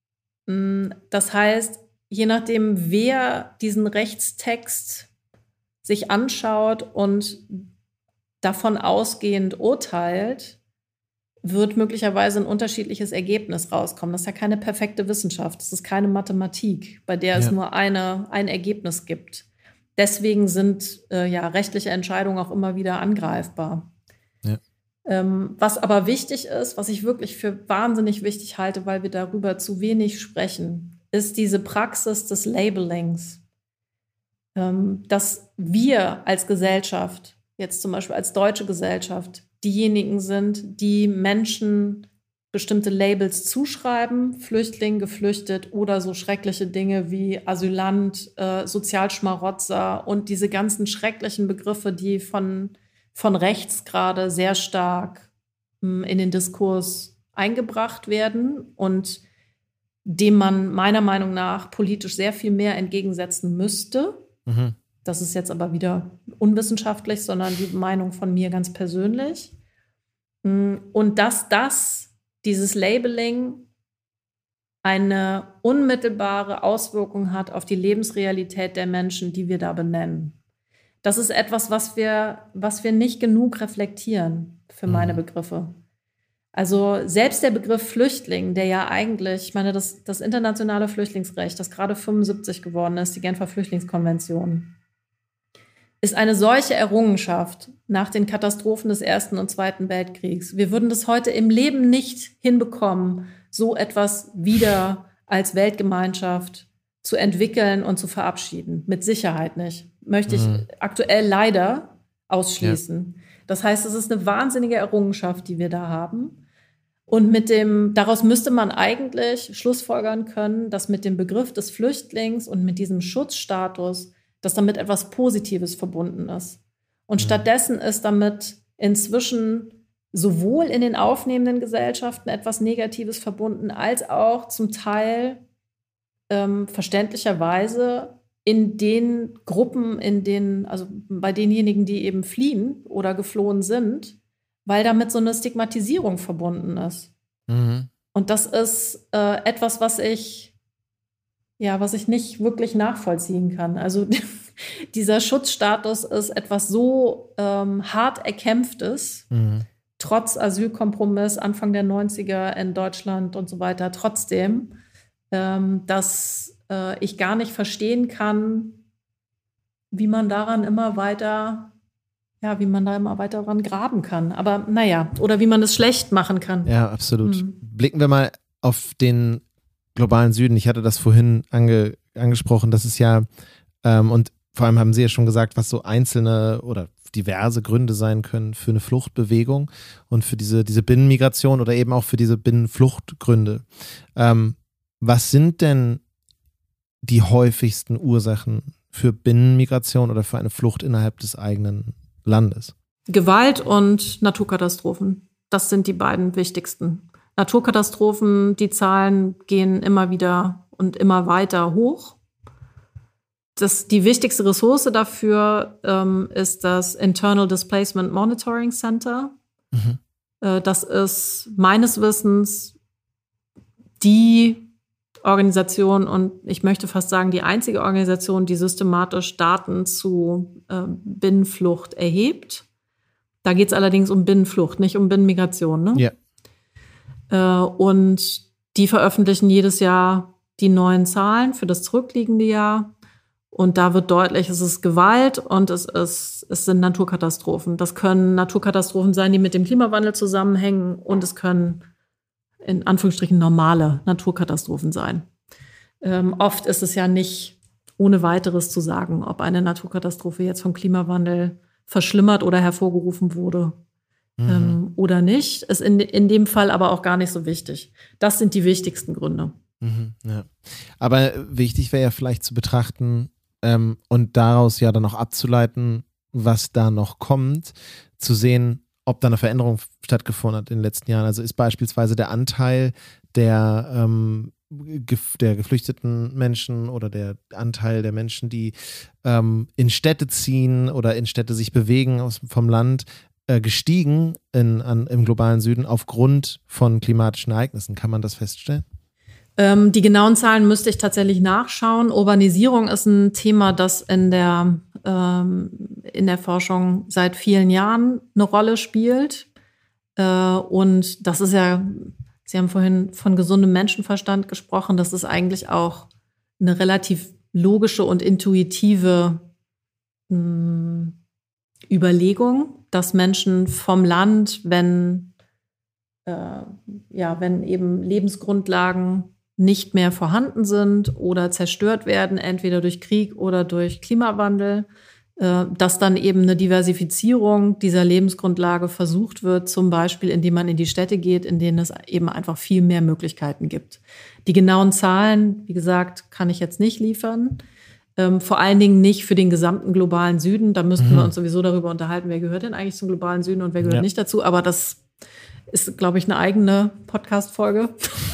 Das heißt, je nachdem, wer diesen Rechtstext sich anschaut und davon ausgehend urteilt, wird möglicherweise ein unterschiedliches Ergebnis rauskommen. Das ist ja keine perfekte Wissenschaft. Das ist keine Mathematik, bei der ja. es nur eine, ein Ergebnis gibt. Deswegen sind äh, ja rechtliche Entscheidungen auch immer wieder angreifbar. Ja. Ähm, was aber wichtig ist, was ich wirklich für wahnsinnig wichtig halte, weil wir darüber zu wenig sprechen, ist diese Praxis des Labelings. Ähm, dass wir als Gesellschaft, jetzt zum Beispiel als deutsche Gesellschaft, diejenigen sind, die Menschen bestimmte Labels zuschreiben, Flüchtling, geflüchtet oder so schreckliche Dinge wie Asylant, äh, Sozialschmarotzer und diese ganzen schrecklichen Begriffe, die von, von rechts gerade sehr stark mh, in den Diskurs eingebracht werden und dem man meiner Meinung nach politisch sehr viel mehr entgegensetzen müsste. Mhm. Das ist jetzt aber wieder unwissenschaftlich, sondern die Meinung von mir ganz persönlich. Und dass das dieses Labeling eine unmittelbare Auswirkung hat auf die Lebensrealität der Menschen, die wir da benennen. Das ist etwas, was wir, was wir nicht genug reflektieren für meine Begriffe. Also selbst der Begriff Flüchtling, der ja eigentlich, ich meine, das, das internationale Flüchtlingsrecht, das gerade fünfundsiebzig geworden ist, die Genfer Flüchtlingskonvention, ist eine solche Errungenschaft nach den Katastrophen des Ersten und Zweiten Weltkriegs. Wir würden das heute im Leben nicht hinbekommen, so etwas wieder als Weltgemeinschaft zu entwickeln und zu verabschieden. Mit Sicherheit nicht. Möchte ich mhm. aktuell leider ausschließen. Ja. Das heißt, es ist eine wahnsinnige Errungenschaft, die wir da haben. Und mit dem, daraus müsste man eigentlich schlussfolgern können, dass mit dem Begriff des Flüchtlings und mit diesem Schutzstatus, dass damit etwas Positives verbunden ist. Und mhm. stattdessen ist damit inzwischen sowohl in den aufnehmenden Gesellschaften etwas Negatives verbunden, als auch zum Teil ähm, verständlicherweise in den Gruppen, in denen, also bei denjenigen, die eben fliehen oder geflohen sind, weil damit so eine Stigmatisierung verbunden ist. Mhm. Und das ist äh, etwas, was ich Ja, was ich nicht wirklich nachvollziehen kann. Also dieser Schutzstatus ist etwas so ähm, hart Erkämpftes, mhm. trotz Asylkompromiss Anfang der neunziger in Deutschland und so weiter, trotzdem, ähm, dass äh, ich gar nicht verstehen kann, wie man daran immer weiter, ja, wie man da immer weiter dran graben kann. Aber naja, oder wie man es schlecht machen kann. Ja, absolut. Mhm. Blicken wir mal auf den globalen Süden. Ich hatte das vorhin ange, angesprochen, das ist ja, ähm, und vor allem haben Sie ja schon gesagt, was so einzelne oder diverse Gründe sein können für eine Fluchtbewegung und für diese, diese Binnenmigration oder eben auch für diese Binnenfluchtgründe. Ähm, was sind denn die häufigsten Ursachen für Binnenmigration oder für eine Flucht innerhalb des eigenen Landes? Gewalt und Naturkatastrophen. Das sind die beiden wichtigsten. Naturkatastrophen, die Zahlen gehen immer wieder und immer weiter hoch. Das, die wichtigste Ressource dafür ähm, ist das Internal Displacement Monitoring Center. Mhm. Äh, das ist meines Wissens die Organisation und ich möchte fast sagen die einzige Organisation, die systematisch Daten zu äh, Binnenflucht erhebt. Da geht es allerdings um Binnenflucht, nicht um Binnenmigration, ne? Ja. Und die veröffentlichen jedes Jahr die neuen Zahlen für das zurückliegende Jahr. Und da wird deutlich, es ist Gewalt und es ist, es sind Naturkatastrophen. Das können Naturkatastrophen sein, die mit dem Klimawandel zusammenhängen und es können in Anführungsstrichen normale Naturkatastrophen sein. Ähm, oft ist es ja nicht ohne weiteres zu sagen, ob eine Naturkatastrophe jetzt vom Klimawandel verschlimmert oder hervorgerufen wurde mhm. ähm, oder nicht. Ist in, in dem Fall aber auch gar nicht so wichtig. Das sind die wichtigsten Gründe. Mhm, ja. Aber wichtig wäre ja vielleicht zu betrachten ähm, und daraus ja dann auch abzuleiten, was da noch kommt, zu sehen, ob da eine Veränderung stattgefunden hat in den letzten Jahren. Also ist beispielsweise der Anteil der, ähm, gef- der geflüchteten Menschen oder der Anteil der Menschen, die ähm, in Städte ziehen oder in Städte sich bewegen aus, vom Land, äh, gestiegen in, an, im globalen Süden aufgrund von klimatischen Ereignissen. Kann man das feststellen? Ähm, die genauen Zahlen müsste ich tatsächlich nachschauen. Urbanisierung ist ein Thema, das in der in der Forschung seit vielen Jahren eine Rolle spielt. Und das ist ja, Sie haben vorhin von gesundem Menschenverstand gesprochen, das ist eigentlich auch eine relativ logische und intuitive mh, Überlegung, dass Menschen vom Land, wenn, äh, ja, wenn eben Lebensgrundlagen nicht mehr vorhanden sind oder zerstört werden, entweder durch Krieg oder durch Klimawandel, äh, dass dann eben eine Diversifizierung dieser Lebensgrundlage versucht wird, zum Beispiel indem man in die Städte geht, in denen es eben einfach viel mehr Möglichkeiten gibt. Die genauen Zahlen, wie gesagt, kann ich jetzt nicht liefern. Ähm, vor allen Dingen nicht für den gesamten globalen Süden. Da müssten mhm. wir uns sowieso darüber unterhalten, wer gehört denn eigentlich zum globalen Süden und wer gehört ja. nicht dazu. Aber das ist, glaube ich, eine eigene Podcast-Folge.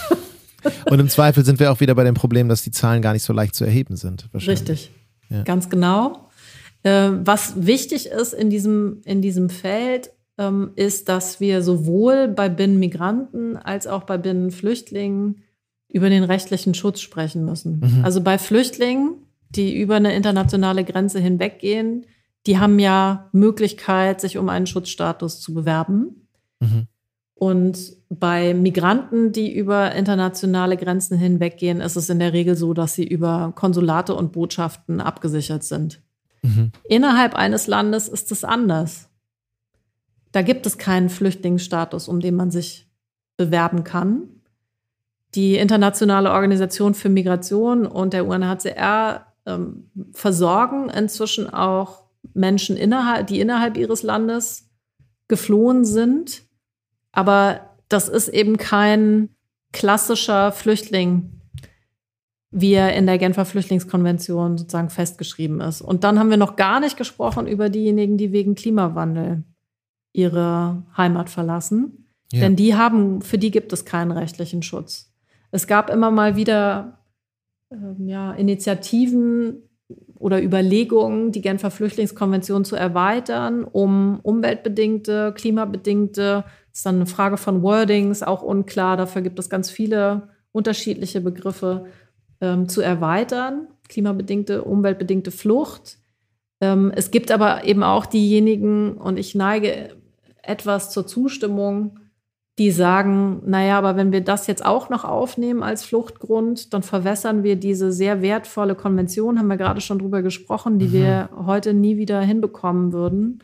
Und im Zweifel sind wir auch wieder bei dem Problem, dass die Zahlen gar nicht so leicht zu erheben sind. Richtig, ja. Ganz genau. Äh, was wichtig ist in diesem, in diesem Feld, ähm, ist, dass wir sowohl bei Binnenmigranten als auch bei Binnenflüchtlingen über den rechtlichen Schutz sprechen müssen. Mhm. Also bei Flüchtlingen, die über eine internationale Grenze hinweggehen, die haben ja Möglichkeit, sich um einen Schutzstatus zu bewerben. Mhm. Und bei Migranten, die über internationale Grenzen hinweggehen, ist es in der Regel so, dass sie über Konsulate und Botschaften abgesichert sind. Mhm. Innerhalb eines Landes ist es anders. Da gibt es keinen Flüchtlingsstatus, um den man sich bewerben kann. Die Internationale Organisation für Migration und der U N H C R ähm, versorgen inzwischen auch Menschen, innerhalb, die innerhalb ihres Landes geflohen sind. Aber das ist eben kein klassischer Flüchtling, wie er in der Genfer Flüchtlingskonvention sozusagen festgeschrieben ist. Und dann haben wir noch gar nicht gesprochen über diejenigen, die wegen Klimawandel ihre Heimat verlassen. Ja. Denn die haben, für die gibt es keinen rechtlichen Schutz. Es gab immer mal wieder ähm, ja, Initiativen oder Überlegungen, die Genfer Flüchtlingskonvention zu erweitern, um umweltbedingte, klimabedingte, das ist dann eine Frage von Wordings, auch unklar, dafür gibt es ganz viele unterschiedliche Begriffe, ähm, zu erweitern, klimabedingte, umweltbedingte Flucht. Ähm, es gibt aber eben auch diejenigen, und ich neige etwas zur Zustimmung, die sagen, naja, aber wenn wir das jetzt auch noch aufnehmen als Fluchtgrund, dann verwässern wir diese sehr wertvolle Konvention, haben wir gerade schon drüber gesprochen, die mhm. wir heute nie wieder hinbekommen würden,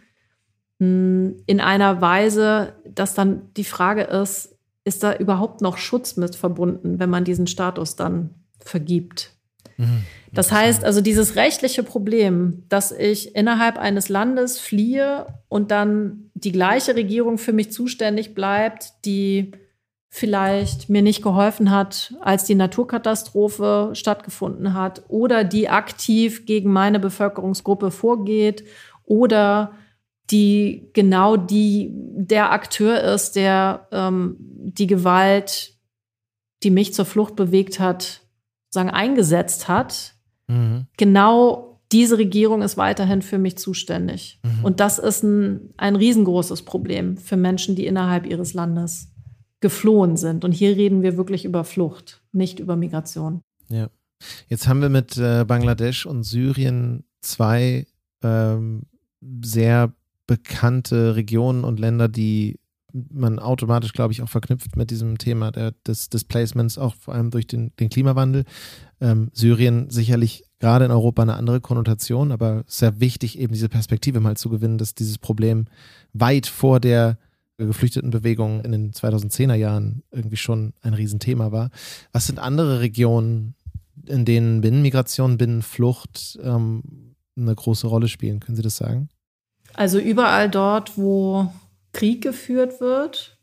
in einer Weise, dass dann die Frage ist, ist da überhaupt noch Schutz mit verbunden, wenn man diesen Status dann vergibt? Mhm. Das heißt also, dieses rechtliche Problem, dass ich innerhalb eines Landes fliehe und dann die gleiche Regierung für mich zuständig bleibt, die vielleicht mir nicht geholfen hat, als die Naturkatastrophe stattgefunden hat, oder die aktiv gegen meine Bevölkerungsgruppe vorgeht, oder die genau die, der Akteur ist, der ähm, die Gewalt, die mich zur Flucht bewegt hat, sozusagen eingesetzt hat. Mhm. Genau diese Regierung ist weiterhin für mich zuständig. Mhm. Und das ist ein, ein riesengroßes Problem für Menschen, die innerhalb ihres Landes geflohen sind. Und hier reden wir wirklich über Flucht, nicht über Migration. Ja. Jetzt haben wir mit äh, Bangladesch und Syrien zwei ähm, sehr bekannte Regionen und Länder, die man automatisch, glaube ich, auch verknüpft mit diesem Thema der, des Displacements, auch vor allem durch den, den Klimawandel. Ähm, Syrien sicherlich gerade in Europa eine andere Konnotation, aber sehr wichtig, eben diese Perspektive mal zu gewinnen, dass dieses Problem weit vor der Geflüchtetenbewegung in den zweitausendzehner Jahren irgendwie schon ein Riesenthema war. Was sind andere Regionen, in denen Binnenmigration, Binnenflucht ähm, eine große Rolle spielen? Können Sie das sagen? Also überall dort, wo Krieg geführt wird.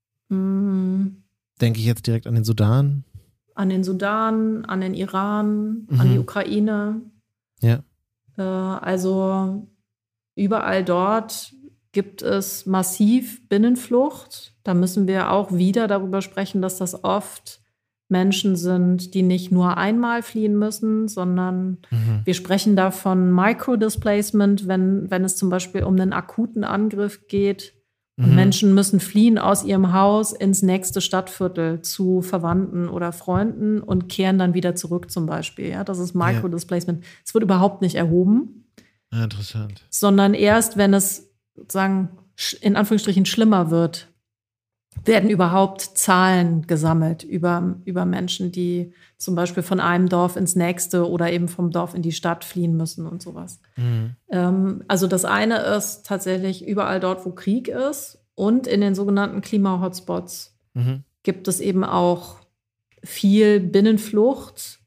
Mh, Denke ich jetzt direkt an den Sudan? An den Sudan, an den Iran, Mhm. an die Ukraine. Ja. Äh, also überall dort gibt es massiv Binnenflucht. Da müssen wir auch wieder darüber sprechen, dass das oft Menschen sind, die nicht nur einmal fliehen müssen, sondern Mhm. wir sprechen da von Microdisplacement, wenn, wenn es zum Beispiel um einen akuten Angriff geht. Und Mhm. Menschen müssen fliehen aus ihrem Haus ins nächste Stadtviertel zu Verwandten oder Freunden und kehren dann wieder zurück zum Beispiel. Ja, das ist Microdisplacement. Es wird überhaupt nicht erhoben, Ah, interessant. sondern erst, wenn es sozusagen sch- in Anführungsstrichen schlimmer wird, werden überhaupt Zahlen gesammelt über, über Menschen, die zum Beispiel von einem Dorf ins nächste oder eben vom Dorf in die Stadt fliehen müssen und sowas. Mhm. Ähm, also das eine ist tatsächlich überall dort, wo Krieg ist, und in den sogenannten Klima-Hotspots Mhm. gibt es eben auch viel Binnenflucht,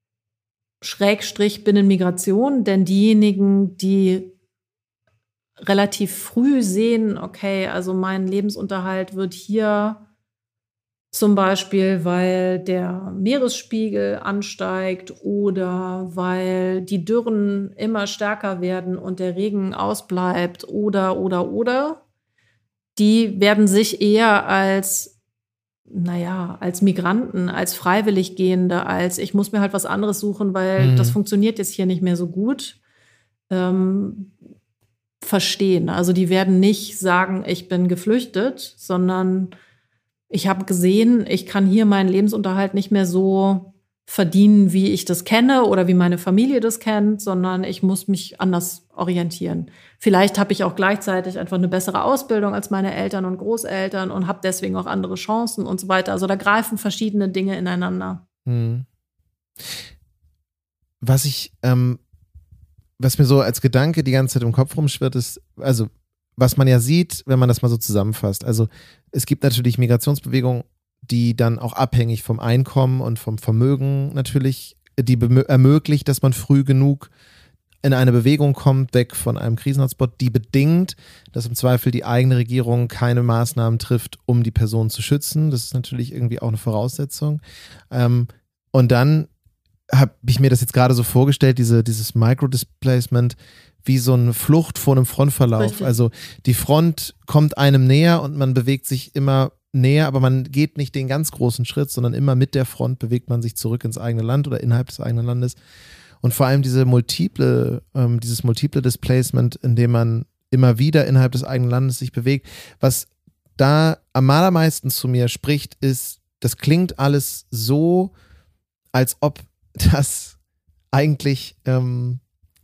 Schrägstrich Binnenmigration, denn diejenigen, die relativ früh sehen, okay, also mein Lebensunterhalt wird hier zum Beispiel, weil der Meeresspiegel ansteigt oder weil die Dürren immer stärker werden und der Regen ausbleibt oder, oder, oder, die werden sich eher als, naja, als Migranten, als Freiwilliggehende, als ich muss mir halt was anderes suchen, weil Mhm. das funktioniert jetzt hier nicht mehr so gut, ähm, verstehen. Also die werden nicht sagen, ich bin geflüchtet, sondern ich habe gesehen, ich kann hier meinen Lebensunterhalt nicht mehr so verdienen, wie ich das kenne oder wie meine Familie das kennt, sondern ich muss mich anders orientieren. Vielleicht habe ich auch gleichzeitig einfach eine bessere Ausbildung als meine Eltern und Großeltern und habe deswegen auch andere Chancen und so weiter. Also da greifen verschiedene Dinge ineinander. Mhm. Was ich, ähm, was mir so als Gedanke die ganze Zeit im Kopf rumschwirrt, ist, also was man ja sieht, wenn man das mal so zusammenfasst. Also es gibt natürlich Migrationsbewegungen, die dann auch abhängig vom Einkommen und vom Vermögen natürlich, die bemö- ermöglicht, dass man früh genug in eine Bewegung kommt, weg von einem Krisenhotspot, die bedingt, dass im Zweifel die eigene Regierung keine Maßnahmen trifft, um die Person zu schützen. Das ist natürlich irgendwie auch eine Voraussetzung. Ähm, und dann habe ich mir das jetzt gerade so vorgestellt, diese, dieses Microdisplacement, wie so eine Flucht vor einem Frontverlauf. Richtig. Also die Front kommt einem näher und man bewegt sich immer näher, aber man geht nicht den ganz großen Schritt, sondern immer mit der Front bewegt man sich zurück ins eigene Land oder innerhalb des eigenen Landes. Und vor allem diese multiple, ähm, dieses multiple Displacement, in dem man immer wieder innerhalb des eigenen Landes sich bewegt. Was da am allermeisten zu mir spricht, ist, das klingt alles so, als ob das eigentlich, ähm,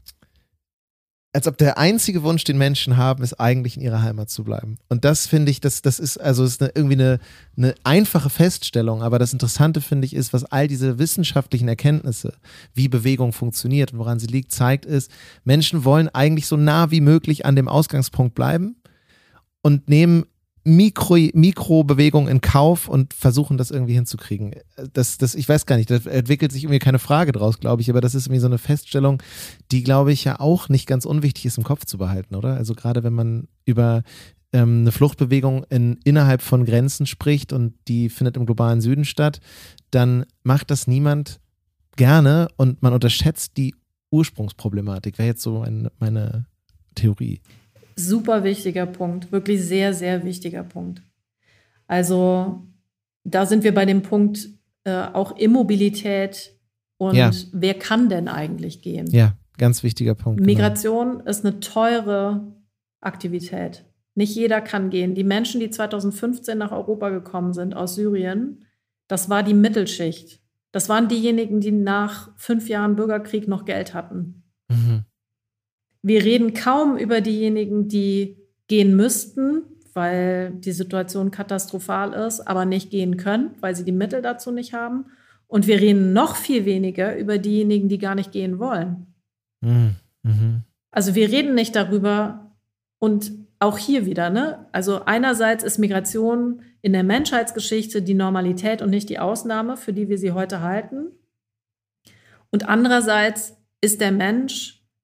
als ob der einzige Wunsch, den Menschen haben, ist eigentlich in ihrer Heimat zu bleiben. Und das finde ich, das, das ist also ist eine, irgendwie eine, eine einfache Feststellung, aber das Interessante finde ich ist, was all diese wissenschaftlichen Erkenntnisse, wie Bewegung funktioniert und woran sie liegt, zeigt, ist, Menschen wollen eigentlich so nah wie möglich an dem Ausgangspunkt bleiben und nehmen Mikro, Mikrobewegungen in Kauf und versuchen das irgendwie hinzukriegen. Das, das, ich weiß gar nicht, da entwickelt sich irgendwie keine Frage draus, glaube ich, aber das ist irgendwie so eine Feststellung, die, glaube ich, ja auch nicht ganz unwichtig ist im Kopf zu behalten, oder? Also gerade wenn man über ähm, eine Fluchtbewegung in, innerhalb von Grenzen spricht und die findet im globalen Süden statt, dann macht das niemand gerne und man unterschätzt die Ursprungsproblematik. Wäre jetzt so mein, meine Theorie. Super wichtiger Punkt, wirklich sehr, sehr wichtiger Punkt. Also da sind wir bei dem Punkt äh, auch Immobilität und Ja. wer kann denn eigentlich gehen? Ja, ganz wichtiger Punkt. genau. Migration ist eine teure Aktivität. Nicht jeder kann gehen. Die Menschen, die zweitausendfünfzehn nach Europa gekommen sind aus Syrien, das war die Mittelschicht. Das waren diejenigen, die nach fünf Jahren Bürgerkrieg noch Geld hatten. Mhm. Wir reden kaum über diejenigen, die gehen müssten, weil die Situation katastrophal ist, aber nicht gehen können, weil sie die Mittel dazu nicht haben. Und wir reden noch viel weniger über diejenigen, die gar nicht gehen wollen. Mhm. Mhm. Also wir reden nicht darüber und auch hier wieder, ne? Also einerseits ist Migration in der Menschheitsgeschichte die Normalität und nicht die Ausnahme, für die wir sie heute halten. Und andererseits ist der Mensch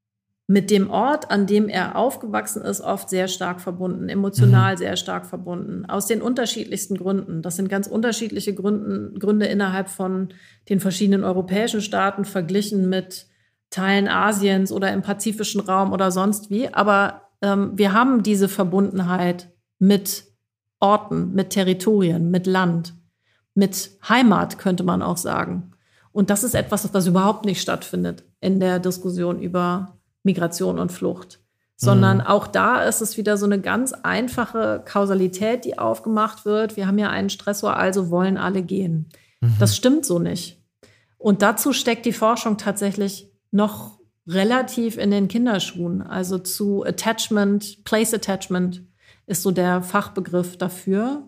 mit dem Ort, an dem er aufgewachsen ist, oft sehr stark verbunden, emotional mhm. sehr stark verbunden, aus den unterschiedlichsten Gründen. Das sind ganz unterschiedliche Gründen, Gründe innerhalb von den verschiedenen europäischen Staaten, verglichen mit Teilen Asiens oder im pazifischen Raum oder sonst wie. Aber ähm, wir haben diese Verbundenheit mit Orten, mit Territorien, mit Land, mit Heimat, könnte man auch sagen. Und das ist etwas, was überhaupt nicht stattfindet in der Diskussion über Migration und Flucht. Sondern mhm. auch da ist es wieder so eine ganz einfache Kausalität, die aufgemacht wird. Wir haben ja einen Stressor, also wollen alle gehen. Mhm. Das stimmt so nicht. Und dazu steckt die Forschung tatsächlich noch relativ in den Kinderschuhen. Also zu Attachment, Place Attachment ist so der Fachbegriff dafür.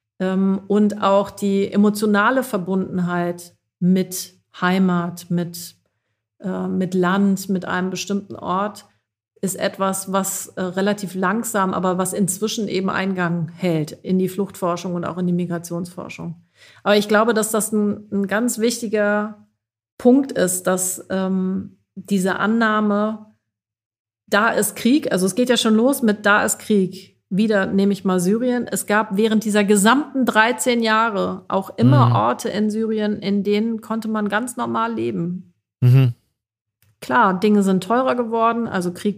Und auch die emotionale Verbundenheit mit Heimat, mit, äh, mit Land, mit einem bestimmten Ort ist etwas, was äh, relativ langsam, aber was inzwischen eben Eingang hält in die Fluchtforschung und auch in die Migrationsforschung. Aber ich glaube, dass das ein, ein ganz wichtiger Punkt ist, dass ähm, diese Annahme, da ist Krieg, also es geht ja schon los mit da ist Krieg. Wieder nehme ich mal Syrien. Es gab während dieser gesamten dreizehn Jahre auch immer mhm. Orte in Syrien, in denen konnte man ganz normal leben. Mhm. Klar, Dinge sind teurer geworden. Also Krieg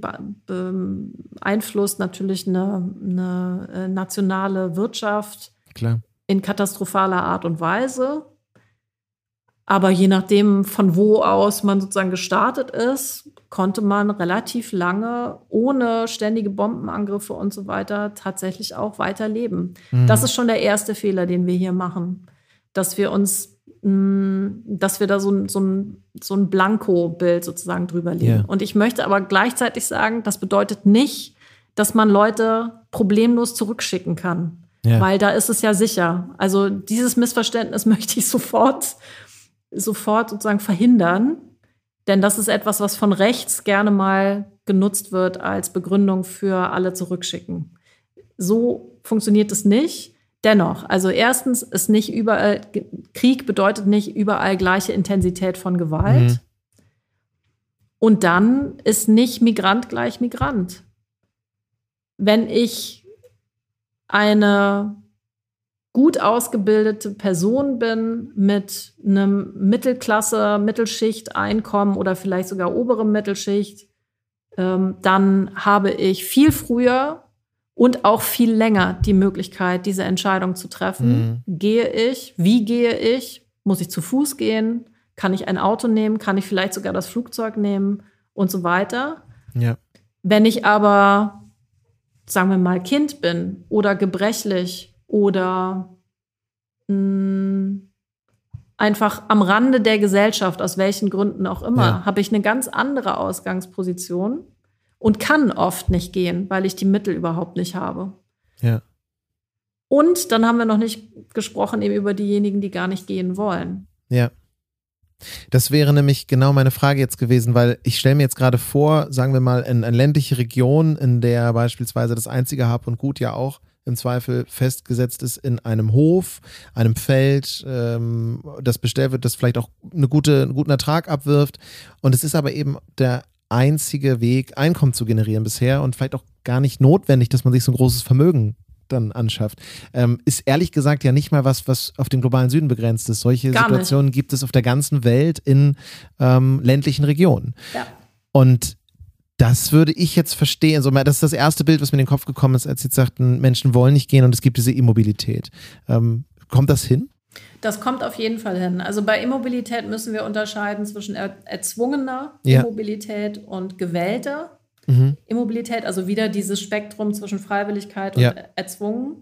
beeinflusst natürlich eine, eine nationale Wirtschaft Klar. in katastrophaler Art und Weise. Aber je nachdem, von wo aus man sozusagen gestartet ist, konnte man relativ lange ohne ständige Bombenangriffe und so weiter tatsächlich auch weiterleben. Mhm. Das ist schon der erste Fehler, den wir hier machen, dass wir uns, mh, dass wir da so ein, so ein, so ein Blanko-Bild sozusagen drüber legen. Yeah. Und ich möchte aber gleichzeitig sagen, das bedeutet nicht, dass man Leute problemlos zurückschicken kann, yeah. weil da ist es ja sicher. Also dieses Missverständnis möchte ich sofort sofort sozusagen verhindern. Denn das ist etwas, was von rechts gerne mal genutzt wird als Begründung für alle zurückschicken. So funktioniert es nicht. Dennoch, also erstens ist nicht überall, Krieg bedeutet nicht überall gleiche Intensität von Gewalt. Mhm. Und dann ist nicht Migrant gleich Migrant. Wenn ich eine gut ausgebildete Person bin mit einem Mittelklasse, Mittelschicht, Einkommen oder vielleicht sogar oberem Mittelschicht, ähm, dann habe ich viel früher und auch viel länger die Möglichkeit, diese Entscheidung zu treffen. Mhm. Gehe ich? Wie gehe ich? Muss ich zu Fuß gehen? Kann ich ein Auto nehmen? Kann ich vielleicht sogar das Flugzeug nehmen? Und so weiter. Ja. Wenn ich aber, sagen wir mal, Kind bin oder gebrechlich oder mh, einfach am Rande der Gesellschaft, aus welchen Gründen auch immer, ja. habe ich eine ganz andere Ausgangsposition und kann oft nicht gehen, weil ich die Mittel überhaupt nicht habe. Ja. Und dann haben wir noch nicht gesprochen eben über diejenigen, die gar nicht gehen wollen. Ja. Das wäre nämlich genau meine Frage jetzt gewesen, weil ich stelle mir jetzt gerade vor, sagen wir mal, in eine ländliche Region, in der beispielsweise das einzige Hab und Gut ja auch im Zweifel festgesetzt ist in einem Hof, einem Feld, ähm, das bestellt wird, das vielleicht auch eine gute, einen guten Ertrag abwirft. Und es ist aber eben der einzige Weg, Einkommen zu generieren bisher und vielleicht auch gar nicht notwendig, dass man sich so ein großes Vermögen dann anschafft. Ähm, ist ehrlich gesagt ja nicht mal was, was auf den globalen Süden begrenzt ist. Solche gar Situationen nicht. Gibt es auf der ganzen Welt in ähm, ländlichen Regionen. Ja. Und das würde ich jetzt verstehen. Also das ist das erste Bild, was mir in den Kopf gekommen ist, als Sie jetzt sagten, Menschen wollen nicht gehen und es gibt diese Immobilität. Ähm, kommt das hin? Das kommt auf jeden Fall hin. Also bei Immobilität müssen wir unterscheiden zwischen er- erzwungener ja. Immobilität und gewählter mhm. Immobilität. Also wieder dieses Spektrum zwischen Freiwilligkeit und ja. erzwungen.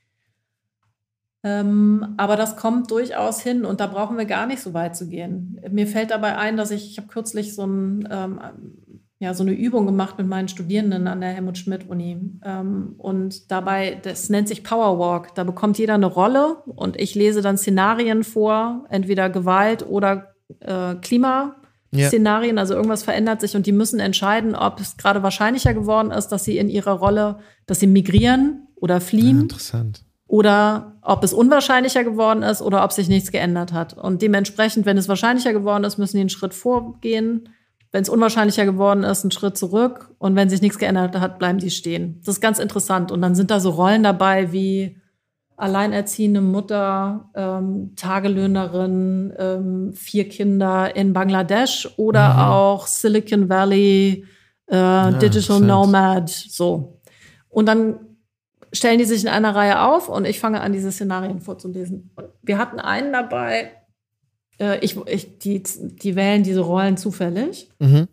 Ähm, aber das kommt durchaus hin und da brauchen wir gar nicht so weit zu gehen. Mir fällt dabei ein, dass ich, ich habe kürzlich so ein ähm, ja, so eine Übung gemacht mit meinen Studierenden an der Helmut-Schmidt-Uni. Ähm, und dabei, das nennt sich Powerwalk. Da bekommt jeder eine Rolle und ich lese dann Szenarien vor, entweder Gewalt oder äh, Klimaszenarien. Ja. Also irgendwas verändert sich und die müssen entscheiden, ob es gerade wahrscheinlicher geworden ist, dass sie in ihrer Rolle, dass sie migrieren oder fliehen. Ja, interessant. Oder ob es unwahrscheinlicher geworden ist oder ob sich nichts geändert hat. Und dementsprechend, wenn es wahrscheinlicher geworden ist, müssen die einen Schritt vorgehen. wenn es unwahrscheinlicher geworden ist, einen Schritt zurück. Und wenn sich nichts geändert hat, bleiben die stehen. Das ist ganz interessant. Und dann sind da so Rollen dabei wie alleinerziehende Mutter, ähm, Tagelöhnerin, ähm, vier Kinder in Bangladesch oder mhm. auch Silicon Valley, äh, ja, Digital Nomad, so. Und dann stellen die sich in einer Reihe auf und ich fange an, diese Szenarien vorzulesen. Wir hatten einen dabei, äh, ich, ich, die, die wählen diese Rollen zufällig. Mhm.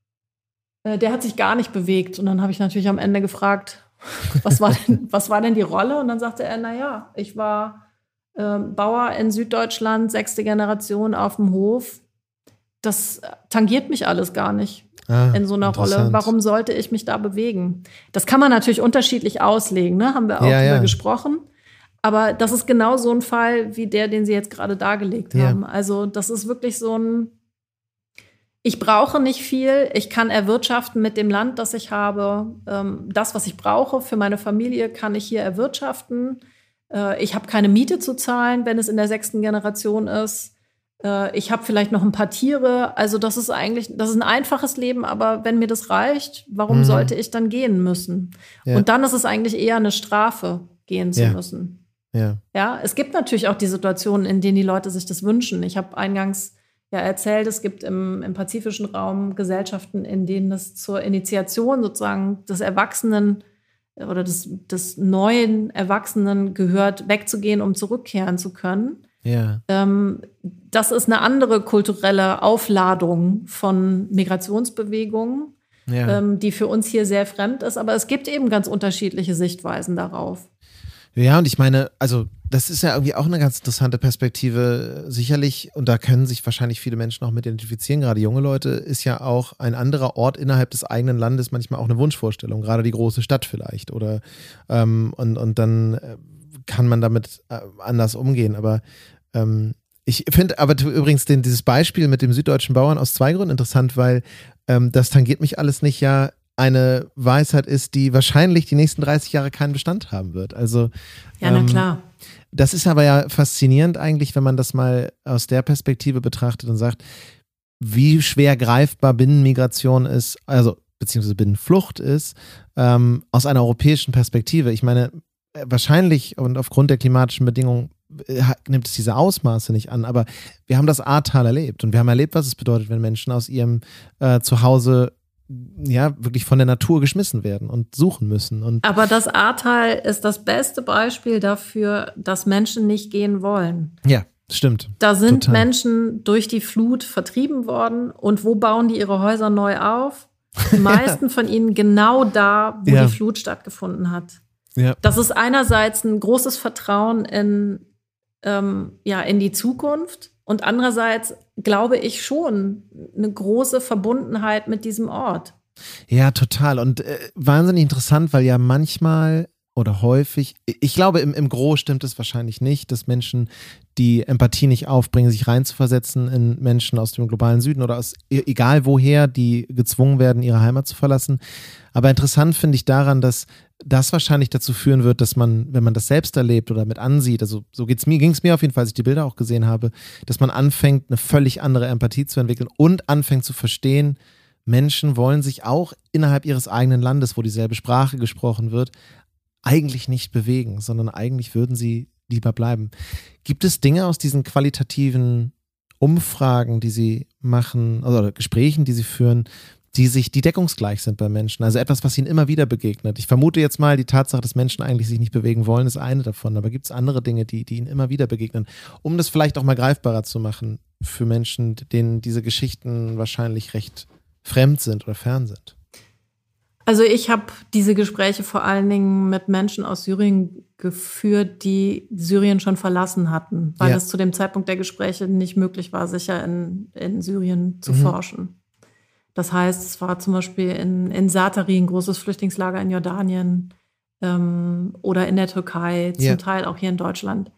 Äh, der hat sich gar nicht bewegt. Und dann habe ich natürlich am Ende gefragt, was war denn, was war denn die Rolle? Und dann sagte er, naja, ich war äh, Bauer in Süddeutschland, sechste Generation auf dem Hof. Das tangiert mich alles gar nicht. Ah, in so einer Rolle. Warum sollte ich mich da bewegen? Das kann man natürlich unterschiedlich auslegen, ne? Haben wir auch ja, drüber ja. gesprochen. Aber das ist genau so ein Fall wie der, den Sie jetzt gerade dargelegt ja. haben. Also das ist wirklich so ein, ich brauche nicht viel, ich kann erwirtschaften mit dem Land, das ich habe. Ähm, das, was ich brauche für meine Familie, kann ich hier erwirtschaften. Äh, ich habe keine Miete zu zahlen, wenn es in der sechsten Generation ist. Ich habe vielleicht noch ein paar Tiere. Also das ist eigentlich, das ist ein einfaches Leben, aber wenn mir das reicht, warum mhm. sollte ich dann gehen müssen? Ja. Und dann ist es eigentlich eher eine Strafe, gehen zu ja. müssen. Ja. Ja, es gibt natürlich auch die Situationen, in denen die Leute sich das wünschen. Ich habe eingangs ja erzählt, es gibt im, im pazifischen Raum Gesellschaften, in denen es zur Initiation sozusagen des Erwachsenen oder des, des neuen Erwachsenen gehört, wegzugehen, um zurückkehren zu können. Ja. Ähm, das ist eine andere kulturelle Aufladung von Migrationsbewegungen, ja. ähm, die für uns hier sehr fremd ist. Aber es gibt eben ganz unterschiedliche Sichtweisen darauf. Ja, und ich meine, also das ist ja irgendwie auch eine ganz interessante Perspektive. Sicherlich, und da können sich wahrscheinlich viele Menschen auch mit identifizieren, gerade junge Leute, ist ja auch ein anderer Ort innerhalb des eigenen Landes manchmal auch eine Wunschvorstellung, gerade die große Stadt vielleicht. Oder ähm, und, und dann äh, kann man damit äh, anders umgehen. Aber ähm, ich finde aber übrigens den, dieses Beispiel mit dem süddeutschen Bauern aus zwei Gründen interessant, weil ähm, das tangiert mich alles nicht, ja eine Weisheit ist, die wahrscheinlich die nächsten dreißig Jahre keinen Bestand haben wird. Also ja, na klar. Ähm, das ist aber ja faszinierend eigentlich, wenn man das mal aus der Perspektive betrachtet und sagt, wie schwer greifbar Binnenmigration ist, also beziehungsweise Binnenflucht ist, ähm, aus einer europäischen Perspektive. Ich meine, wahrscheinlich und aufgrund der klimatischen Bedingungen nimmt es diese Ausmaße nicht an, aber wir haben das Ahrtal erlebt und wir haben erlebt, was es bedeutet, wenn Menschen aus ihrem äh, Zuhause ja wirklich von der Natur geschmissen werden und suchen müssen. Und aber das Ahrtal ist das beste Beispiel dafür, dass Menschen nicht gehen wollen. Ja, stimmt. Da sind Total. Menschen durch die Flut vertrieben worden und wo bauen die ihre Häuser neu auf? Die meisten ja. von ihnen genau da, wo ja. die Flut stattgefunden hat. Ja. Das ist einerseits ein großes Vertrauen in, ähm, ja, in die Zukunft und andererseits glaube ich schon eine große Verbundenheit mit diesem Ort. Ja, total. Und äh, wahnsinnig interessant, weil ja manchmal oder häufig, ich glaube im, im Gros stimmt es wahrscheinlich nicht, dass Menschen die Empathie nicht aufbringen, sich reinzuversetzen in Menschen aus dem globalen Süden oder aus egal woher, die gezwungen werden, ihre Heimat zu verlassen. Aber interessant finde ich daran, dass das wahrscheinlich dazu führen wird, dass man, wenn man das selbst erlebt oder mit ansieht, also so geht's mir, ging es mir auf jeden Fall, als ich die Bilder auch gesehen habe, dass man anfängt, eine völlig andere Empathie zu entwickeln und anfängt zu verstehen, Menschen wollen sich auch innerhalb ihres eigenen Landes, wo dieselbe Sprache gesprochen wird, eigentlich nicht bewegen, sondern eigentlich würden sie lieber bleiben. Gibt es Dinge aus diesen qualitativen Umfragen, die Sie machen, oder Gesprächen, die Sie führen, die sich, die deckungsgleich sind bei Menschen? Also etwas, was ihnen immer wieder begegnet. Ich vermute jetzt mal, die Tatsache, dass Menschen eigentlich sich nicht bewegen wollen, ist eine davon. Aber gibt es andere Dinge, die, die ihnen immer wieder begegnen? Um das vielleicht auch mal greifbarer zu machen für Menschen, denen diese Geschichten wahrscheinlich recht fremd sind oder fern sind. Also ich habe diese Gespräche vor allen Dingen mit Menschen aus Syrien geführt, die Syrien schon verlassen hatten, weil ja. es zu dem Zeitpunkt der Gespräche nicht möglich war, sicher in, in Syrien zu mhm. forschen. Das heißt, es war zum Beispiel in, in Satari ein großes Flüchtlingslager in Jordanien ähm, oder in der Türkei, zum ja. Teil auch hier in Deutschland.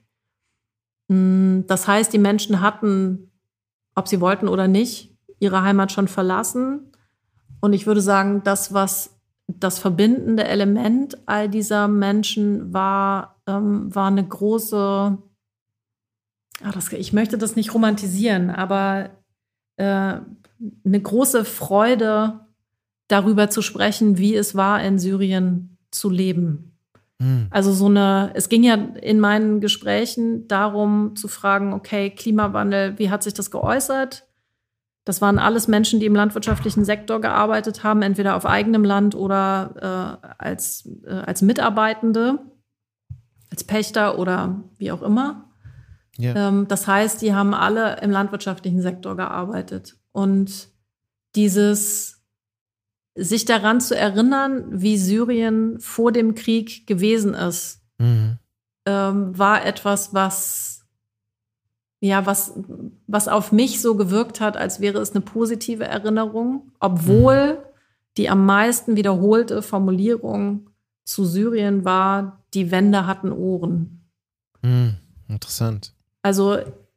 Das heißt, die Menschen hatten, ob sie wollten oder nicht, ihre Heimat schon verlassen. Und ich würde sagen, das, was das verbindende Element all dieser Menschen war, ähm, war eine große, ach, das, ich möchte das nicht romantisieren, aber äh, eine große Freude, darüber zu sprechen, wie es war, in Syrien zu leben. Mhm. Also so eine, es ging ja in meinen Gesprächen darum zu fragen, okay, Klimawandel, wie hat sich das geäußert? Das waren alles Menschen, die im landwirtschaftlichen Sektor gearbeitet haben, entweder auf eigenem Land oder äh, als, äh, als Mitarbeitende, als Pächter oder wie auch immer. Yeah. Ähm, das heißt, die haben alle im landwirtschaftlichen Sektor gearbeitet. Und dieses, sich daran zu erinnern, wie Syrien vor dem Krieg gewesen ist, mhm. ähm, war etwas, was Ja, was, was auf mich so gewirkt hat, als wäre es eine positive Erinnerung, obwohl mhm. die am meisten wiederholte Formulierung zu Syrien war, die Wände hatten Ohren. Mhm. Interessant. Also,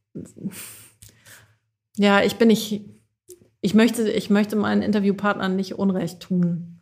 ja, ich bin nicht, ich möchte, ich möchte meinen Interviewpartnern nicht Unrecht tun.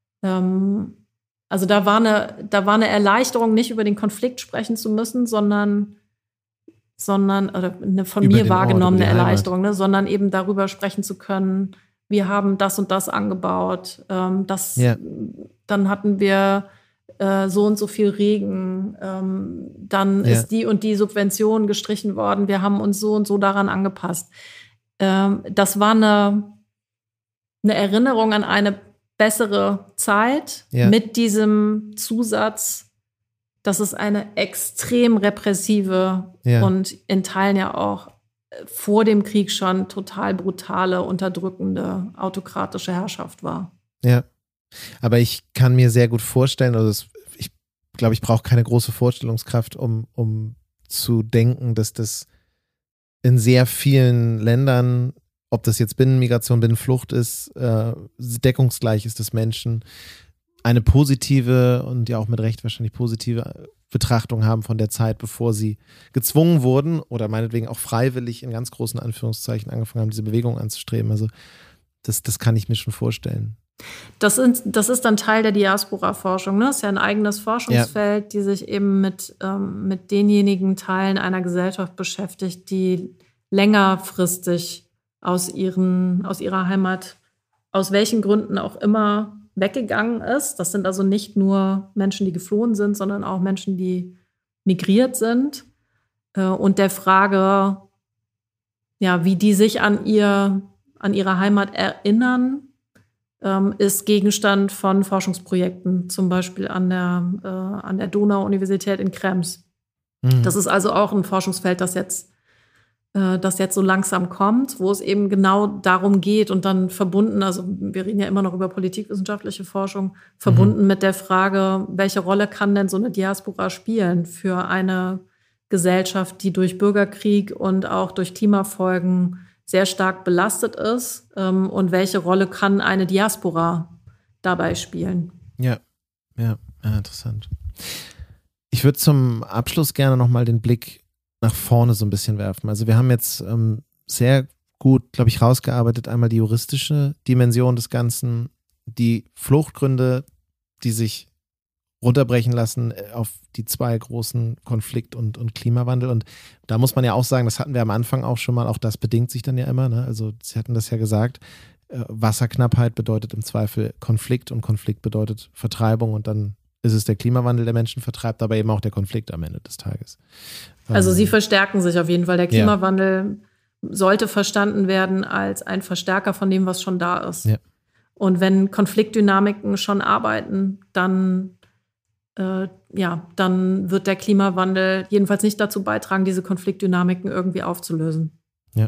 Ähm, also da war eine, da war eine Erleichterung, nicht über den Konflikt sprechen zu müssen, sondern sondern oder eine von über mir wahrgenommene Ort, Erleichterung, ne, sondern eben darüber sprechen zu können, wir haben das und das angebaut, ähm, das, yeah. dann hatten wir äh, so und so viel Regen, ähm, dann yeah. ist die und die Subvention gestrichen worden, wir haben uns so und so daran angepasst. Ähm, das war eine, eine Erinnerung an eine bessere Zeit yeah. mit diesem Zusatz, dass es eine extrem repressive ja. und in Teilen ja auch vor dem Krieg schon total brutale, unterdrückende, autokratische Herrschaft war. Ja, aber ich kann mir sehr gut vorstellen, also das, ich glaube, ich brauche keine große Vorstellungskraft, um, um zu denken, dass das in sehr vielen Ländern, ob das jetzt Binnenmigration, Binnenflucht ist, äh, deckungsgleich ist, dass Menschen eine positive und ja auch mit Recht wahrscheinlich positive Betrachtung haben von der Zeit, bevor sie gezwungen wurden oder meinetwegen auch freiwillig in ganz großen Anführungszeichen angefangen haben, diese Bewegung anzustreben. Also das, das kann ich mir schon vorstellen. Das, sind, das ist dann Teil der Diaspora-Forschung, ne? Das ist ja ein eigenes Forschungsfeld, ja. die sich eben mit, ähm, mit denjenigen Teilen einer Gesellschaft beschäftigt, die längerfristig aus, ihren, aus ihrer Heimat, aus welchen Gründen auch immer, weggegangen ist. Das sind also nicht nur Menschen, die geflohen sind, sondern auch Menschen, die migriert sind. Und der Frage, ja, wie die sich an ihr, an ihre Heimat erinnern, ist Gegenstand von Forschungsprojekten, zum Beispiel an der, äh, an der Donau-Universität in Krems. Mhm. Das ist also auch ein Forschungsfeld, das jetzt das jetzt so langsam kommt, wo es eben genau darum geht und dann verbunden, also wir reden ja immer noch über politikwissenschaftliche Forschung, verbunden mhm. mit der Frage, welche Rolle kann denn so eine Diaspora spielen für eine Gesellschaft, die durch Bürgerkrieg und auch durch Klimafolgen sehr stark belastet ist, und welche Rolle kann eine Diaspora dabei spielen? Ja, ja, ja, interessant. Ich würde zum Abschluss gerne nochmal den Blick nach vorne so ein bisschen werfen. Also wir haben jetzt ähm, sehr gut, glaube ich, rausgearbeitet, einmal die juristische Dimension des Ganzen, die Fluchtgründe, die sich runterbrechen lassen auf die zwei großen Konflikt und, und Klimawandel. Und da muss man ja auch sagen, das hatten wir am Anfang auch schon mal, auch das bedingt sich dann ja immer. Ne? Also Sie hatten das ja gesagt, äh, Wasserknappheit bedeutet im Zweifel Konflikt und Konflikt bedeutet Vertreibung und dann ist es der Klimawandel, der Menschen vertreibt, aber eben auch der Konflikt am Ende des Tages. Also sie verstärken sich auf jeden Fall. Der Klimawandel ja. sollte verstanden werden als ein Verstärker von dem, was schon da ist. Ja. Und wenn Konfliktdynamiken schon arbeiten, dann, äh, ja, dann wird der Klimawandel jedenfalls nicht dazu beitragen, diese Konfliktdynamiken irgendwie aufzulösen. Ja.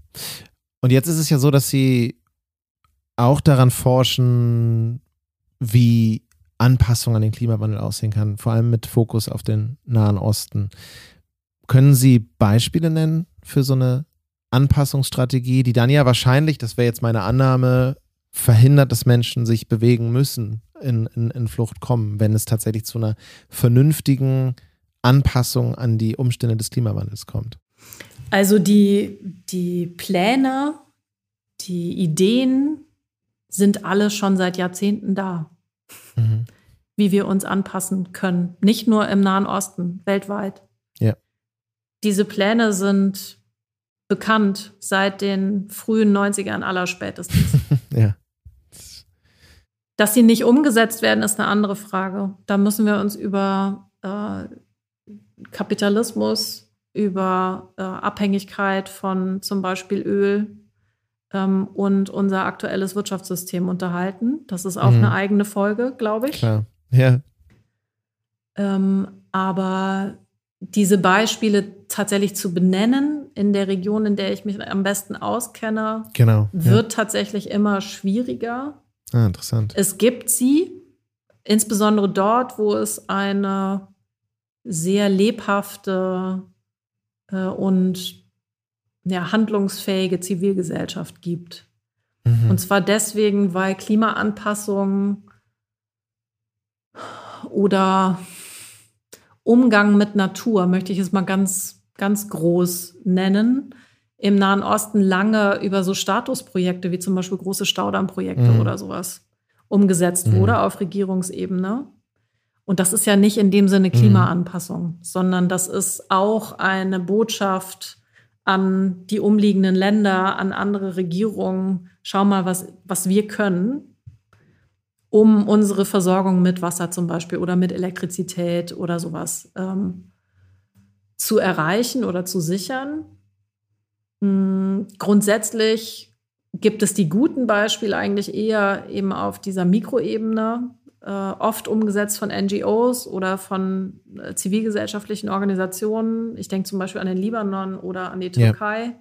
Und jetzt ist es ja so, dass Sie auch daran forschen, wie Anpassung an den Klimawandel aussehen kann, vor allem mit Fokus auf den Nahen Osten. Können Sie Beispiele nennen für so eine Anpassungsstrategie, die dann ja wahrscheinlich, das wäre jetzt meine Annahme, verhindert, dass Menschen sich bewegen müssen, in, in, in Flucht kommen, wenn es tatsächlich zu einer vernünftigen Anpassung an die Umstände des Klimawandels kommt? Also die, die Pläne, die Ideen sind alle schon seit Jahrzehnten da. Mhm. Wie wir uns anpassen können. Nicht nur im Nahen Osten, weltweit. Ja. Diese Pläne sind bekannt seit den frühen neunzigern allerspätestens. Ja. Dass sie nicht umgesetzt werden, ist eine andere Frage. Da müssen wir uns über äh, Kapitalismus, über äh, Abhängigkeit von zum Beispiel Öl ähm, und unser aktuelles Wirtschaftssystem unterhalten. Das ist auch mhm. eine eigene Folge, glaube ich. Klar, ja. Ähm, aber diese Beispiele tatsächlich zu benennen in der Region, in der ich mich am besten auskenne, genau, wird ja. tatsächlich immer schwieriger. Ah, interessant. Es gibt sie, insbesondere dort, wo es eine sehr lebhafte äh, und ja, handlungsfähige Zivilgesellschaft gibt. Mhm. Und zwar deswegen, weil Klimaanpassung oder Umgang mit Natur, möchte ich es mal ganz, ganz groß nennen, im Nahen Osten lange über so Statusprojekte wie zum Beispiel große Staudammprojekte mhm. oder sowas umgesetzt mhm. wurde auf Regierungsebene. Und das ist ja nicht in dem Sinne Klimaanpassung, mhm. sondern das ist auch eine Botschaft an die umliegenden Länder, an andere Regierungen. Schau mal, was, was wir können, um unsere Versorgung mit Wasser zum Beispiel oder mit Elektrizität oder sowas ähm, zu erreichen oder zu sichern. Mhm. Grundsätzlich gibt es die guten Beispiele eigentlich eher eben auf dieser Mikroebene, äh, oft umgesetzt von N G Os oder von äh, zivilgesellschaftlichen Organisationen. Ich denke zum Beispiel an den Libanon oder an die Türkei. Ja.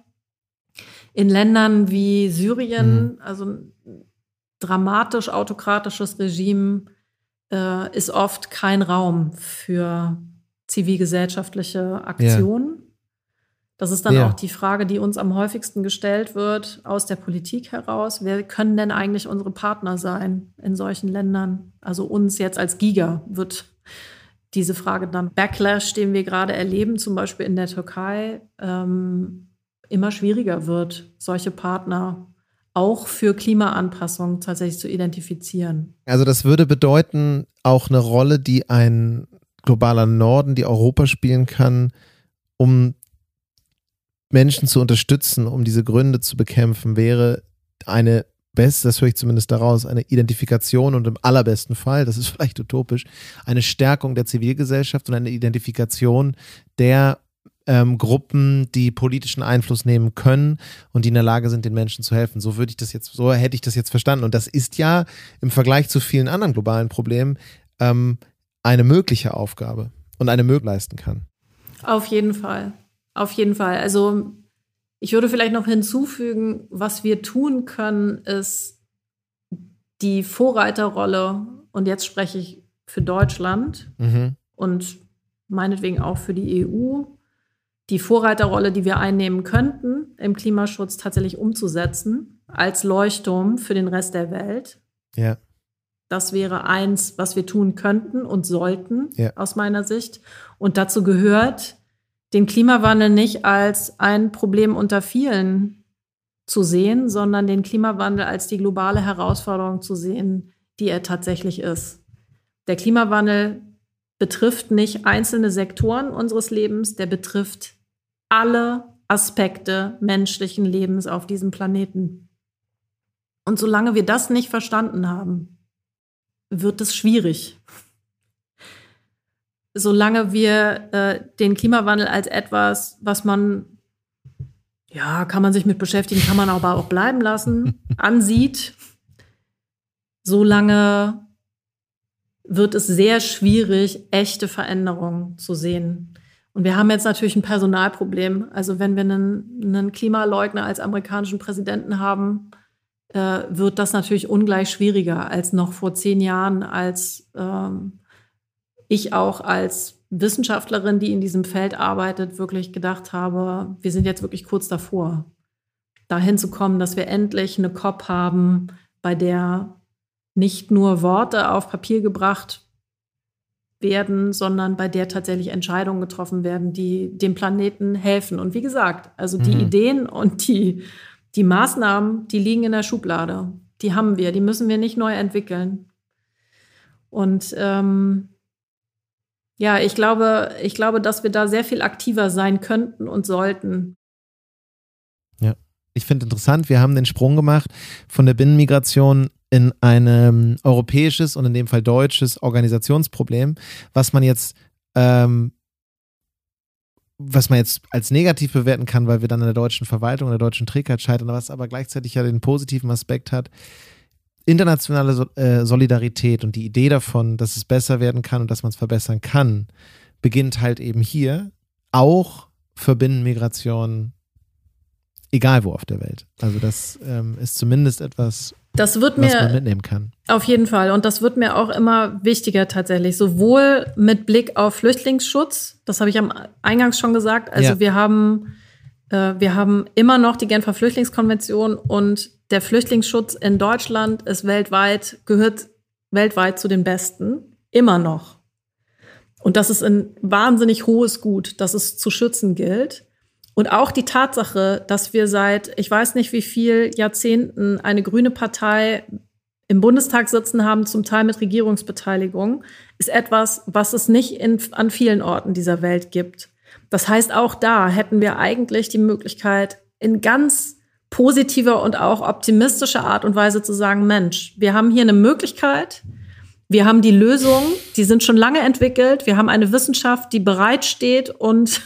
In Ländern wie Syrien, mhm. also ein dramatisch autokratisches Regime, äh, ist oft kein Raum für zivilgesellschaftliche Aktionen. Ja. Das ist dann ja. auch die Frage, die uns am häufigsten gestellt wird aus der Politik heraus. Wer können denn eigentlich unsere Partner sein in solchen Ländern? Also uns jetzt als Giga wird diese Frage dann Backlash, den wir gerade erleben, zum Beispiel in der Türkei, ähm, immer schwieriger wird, solche Partner auch für Klimaanpassung tatsächlich zu identifizieren. Also das würde bedeuten, auch eine Rolle, die ein globaler Norden, die Europa spielen kann, um Menschen zu unterstützen, um diese Gründe zu bekämpfen, wäre eine beste, das höre ich zumindest daraus, eine Identifikation und im allerbesten Fall, das ist vielleicht utopisch, eine Stärkung der Zivilgesellschaft und eine Identifikation der ähm, Gruppen, die politischen Einfluss nehmen können und die in der Lage sind, den Menschen zu helfen. So würde ich das jetzt, so hätte ich das jetzt verstanden. Und das ist ja im Vergleich zu vielen anderen globalen Problemen ähm, eine mögliche Aufgabe und eine möglich leisten kann. Auf jeden Fall. Auf jeden Fall. Also ich würde vielleicht noch hinzufügen, was wir tun können, ist die Vorreiterrolle, und jetzt spreche ich für Deutschland mhm. und meinetwegen auch für die E U, die Vorreiterrolle, die wir einnehmen könnten, im Klimaschutz tatsächlich umzusetzen, als Leuchtturm für den Rest der Welt. Ja. Das wäre eins, was wir tun könnten und sollten, ja. aus meiner Sicht. Und dazu gehört, den Klimawandel nicht als ein Problem unter vielen zu sehen, sondern den Klimawandel als die globale Herausforderung zu sehen, die er tatsächlich ist. Der Klimawandel betrifft nicht einzelne Sektoren unseres Lebens, der betrifft alle Aspekte menschlichen Lebens auf diesem Planeten. Und solange wir das nicht verstanden haben, wird es schwierig. Solange wir äh, den Klimawandel als etwas, was man, ja, kann man sich mit beschäftigen, kann man aber auch bleiben lassen, ansieht, solange wird es sehr schwierig, echte Veränderungen zu sehen. Und wir haben jetzt natürlich ein Personalproblem. Also wenn wir einen, einen Klimaleugner als amerikanischen Präsidenten haben, äh, wird das natürlich ungleich schwieriger als noch vor zehn Jahren, als ähm, ich auch als Wissenschaftlerin, die in diesem Feld arbeitet, wirklich gedacht habe, wir sind jetzt wirklich kurz davor, dahin zu kommen, dass wir endlich eine COP haben, bei der nicht nur Worte auf Papier gebracht werden, sondern bei der tatsächlich Entscheidungen getroffen werden, die dem Planeten helfen. Und wie gesagt, also die mhm. Ideen und die, die Maßnahmen, die liegen in der Schublade. Die haben wir, die müssen wir nicht neu entwickeln. Und ähm, ja, ich glaube, ich glaube, dass wir da sehr viel aktiver sein könnten und sollten. Ja, ich finde interessant, wir haben den Sprung gemacht von der Binnenmigration in ein ähm, europäisches und in dem Fall deutsches Organisationsproblem, was man jetzt ähm, was man jetzt als negativ bewerten kann, weil wir dann in der deutschen Verwaltung, in der deutschen Trägheit scheitern, was aber gleichzeitig ja den positiven Aspekt hat, internationale so- äh, Solidarität und die Idee davon, dass es besser werden kann und dass man es verbessern kann, beginnt halt eben hier, auch für Binnenmigration, egal wo auf der Welt. Also das ähm, ist zumindest etwas, Das wird was mir man mitnehmen kann. auf jeden Fall. Und das wird mir auch immer wichtiger tatsächlich. Sowohl mit Blick auf Flüchtlingsschutz, das habe ich am Eingangs schon gesagt. Also Ja. wir haben, äh, wir haben immer noch die Genfer Flüchtlingskonvention und der Flüchtlingsschutz in Deutschland ist weltweit, gehört weltweit zu den besten. Immer noch. Und das ist ein wahnsinnig hohes Gut, das es zu schützen gilt. Und auch die Tatsache, dass wir seit, ich weiß nicht wie viel Jahrzehnten eine grüne Partei im Bundestag sitzen haben, zum Teil mit Regierungsbeteiligung, ist etwas, was es nicht in, an vielen Orten dieser Welt gibt. Das heißt, auch da hätten wir eigentlich die Möglichkeit, in ganz positiver und auch optimistischer Art und Weise zu sagen, Mensch, wir haben hier eine Möglichkeit, wir haben die Lösungen, die sind schon lange entwickelt, wir haben eine Wissenschaft, die bereitsteht und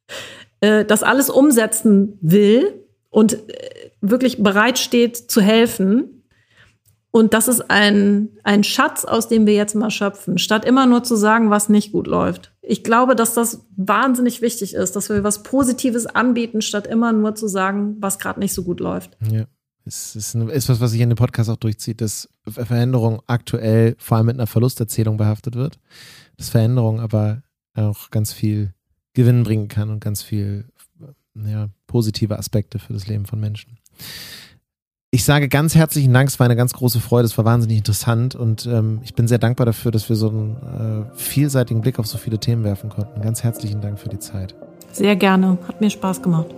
das alles umsetzen will und wirklich bereit steht zu helfen. Und das ist ein, ein Schatz, aus dem wir jetzt mal schöpfen, statt immer nur zu sagen, was nicht gut läuft. Ich glaube, dass das wahnsinnig wichtig ist, dass wir was Positives anbieten, statt immer nur zu sagen, was gerade nicht so gut läuft. Ja, es ist, ist was, was sich in dem Podcast auch durchzieht, dass Veränderung aktuell vor allem mit einer Verlusterzählung behaftet wird. Dass Veränderung aber auch ganz viel Gewinn bringen kann und ganz viel ja, positive Aspekte für das Leben von Menschen. Ich sage ganz herzlichen Dank, es war eine ganz große Freude, es war wahnsinnig interessant und ähm, ich bin sehr dankbar dafür, dass wir so einen äh, vielseitigen Blick auf so viele Themen werfen konnten. Ganz herzlichen Dank für die Zeit. Sehr gerne, hat mir Spaß gemacht.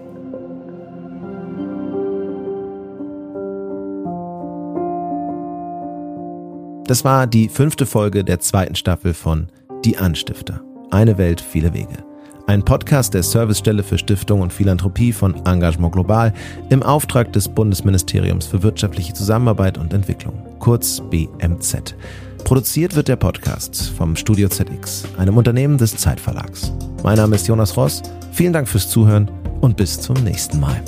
Das war die fünfte Folge der zweiten Staffel von Die Anstifter. Eine Welt, viele Wege. Ein Podcast der Servicestelle für Stiftung und Philanthropie von Engagement Global im Auftrag des Bundesministeriums für wirtschaftliche Zusammenarbeit und Entwicklung, kurz B M Z. Produziert wird der Podcast vom Studio Z X, einem Unternehmen des Zeitverlags. Mein Name ist Jonas Ross, vielen Dank fürs Zuhören und bis zum nächsten Mal.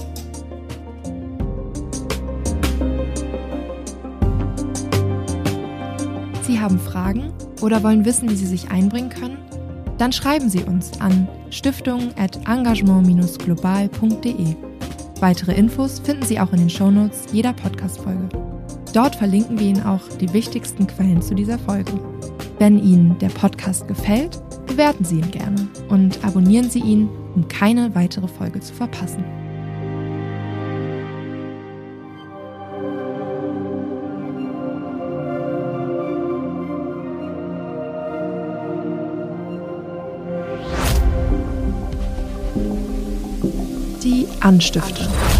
Sie haben Fragen oder wollen wissen, wie Sie sich einbringen können? Dann schreiben Sie uns an stiftung at engagement dash global punkt de. Weitere Infos finden Sie auch in den Shownotes jeder Podcast-Folge. Dort verlinken wir Ihnen auch die wichtigsten Quellen zu dieser Folge. Wenn Ihnen der Podcast gefällt, bewerten Sie ihn gerne und abonnieren Sie ihn, um keine weitere Folge zu verpassen. Die Anstifter.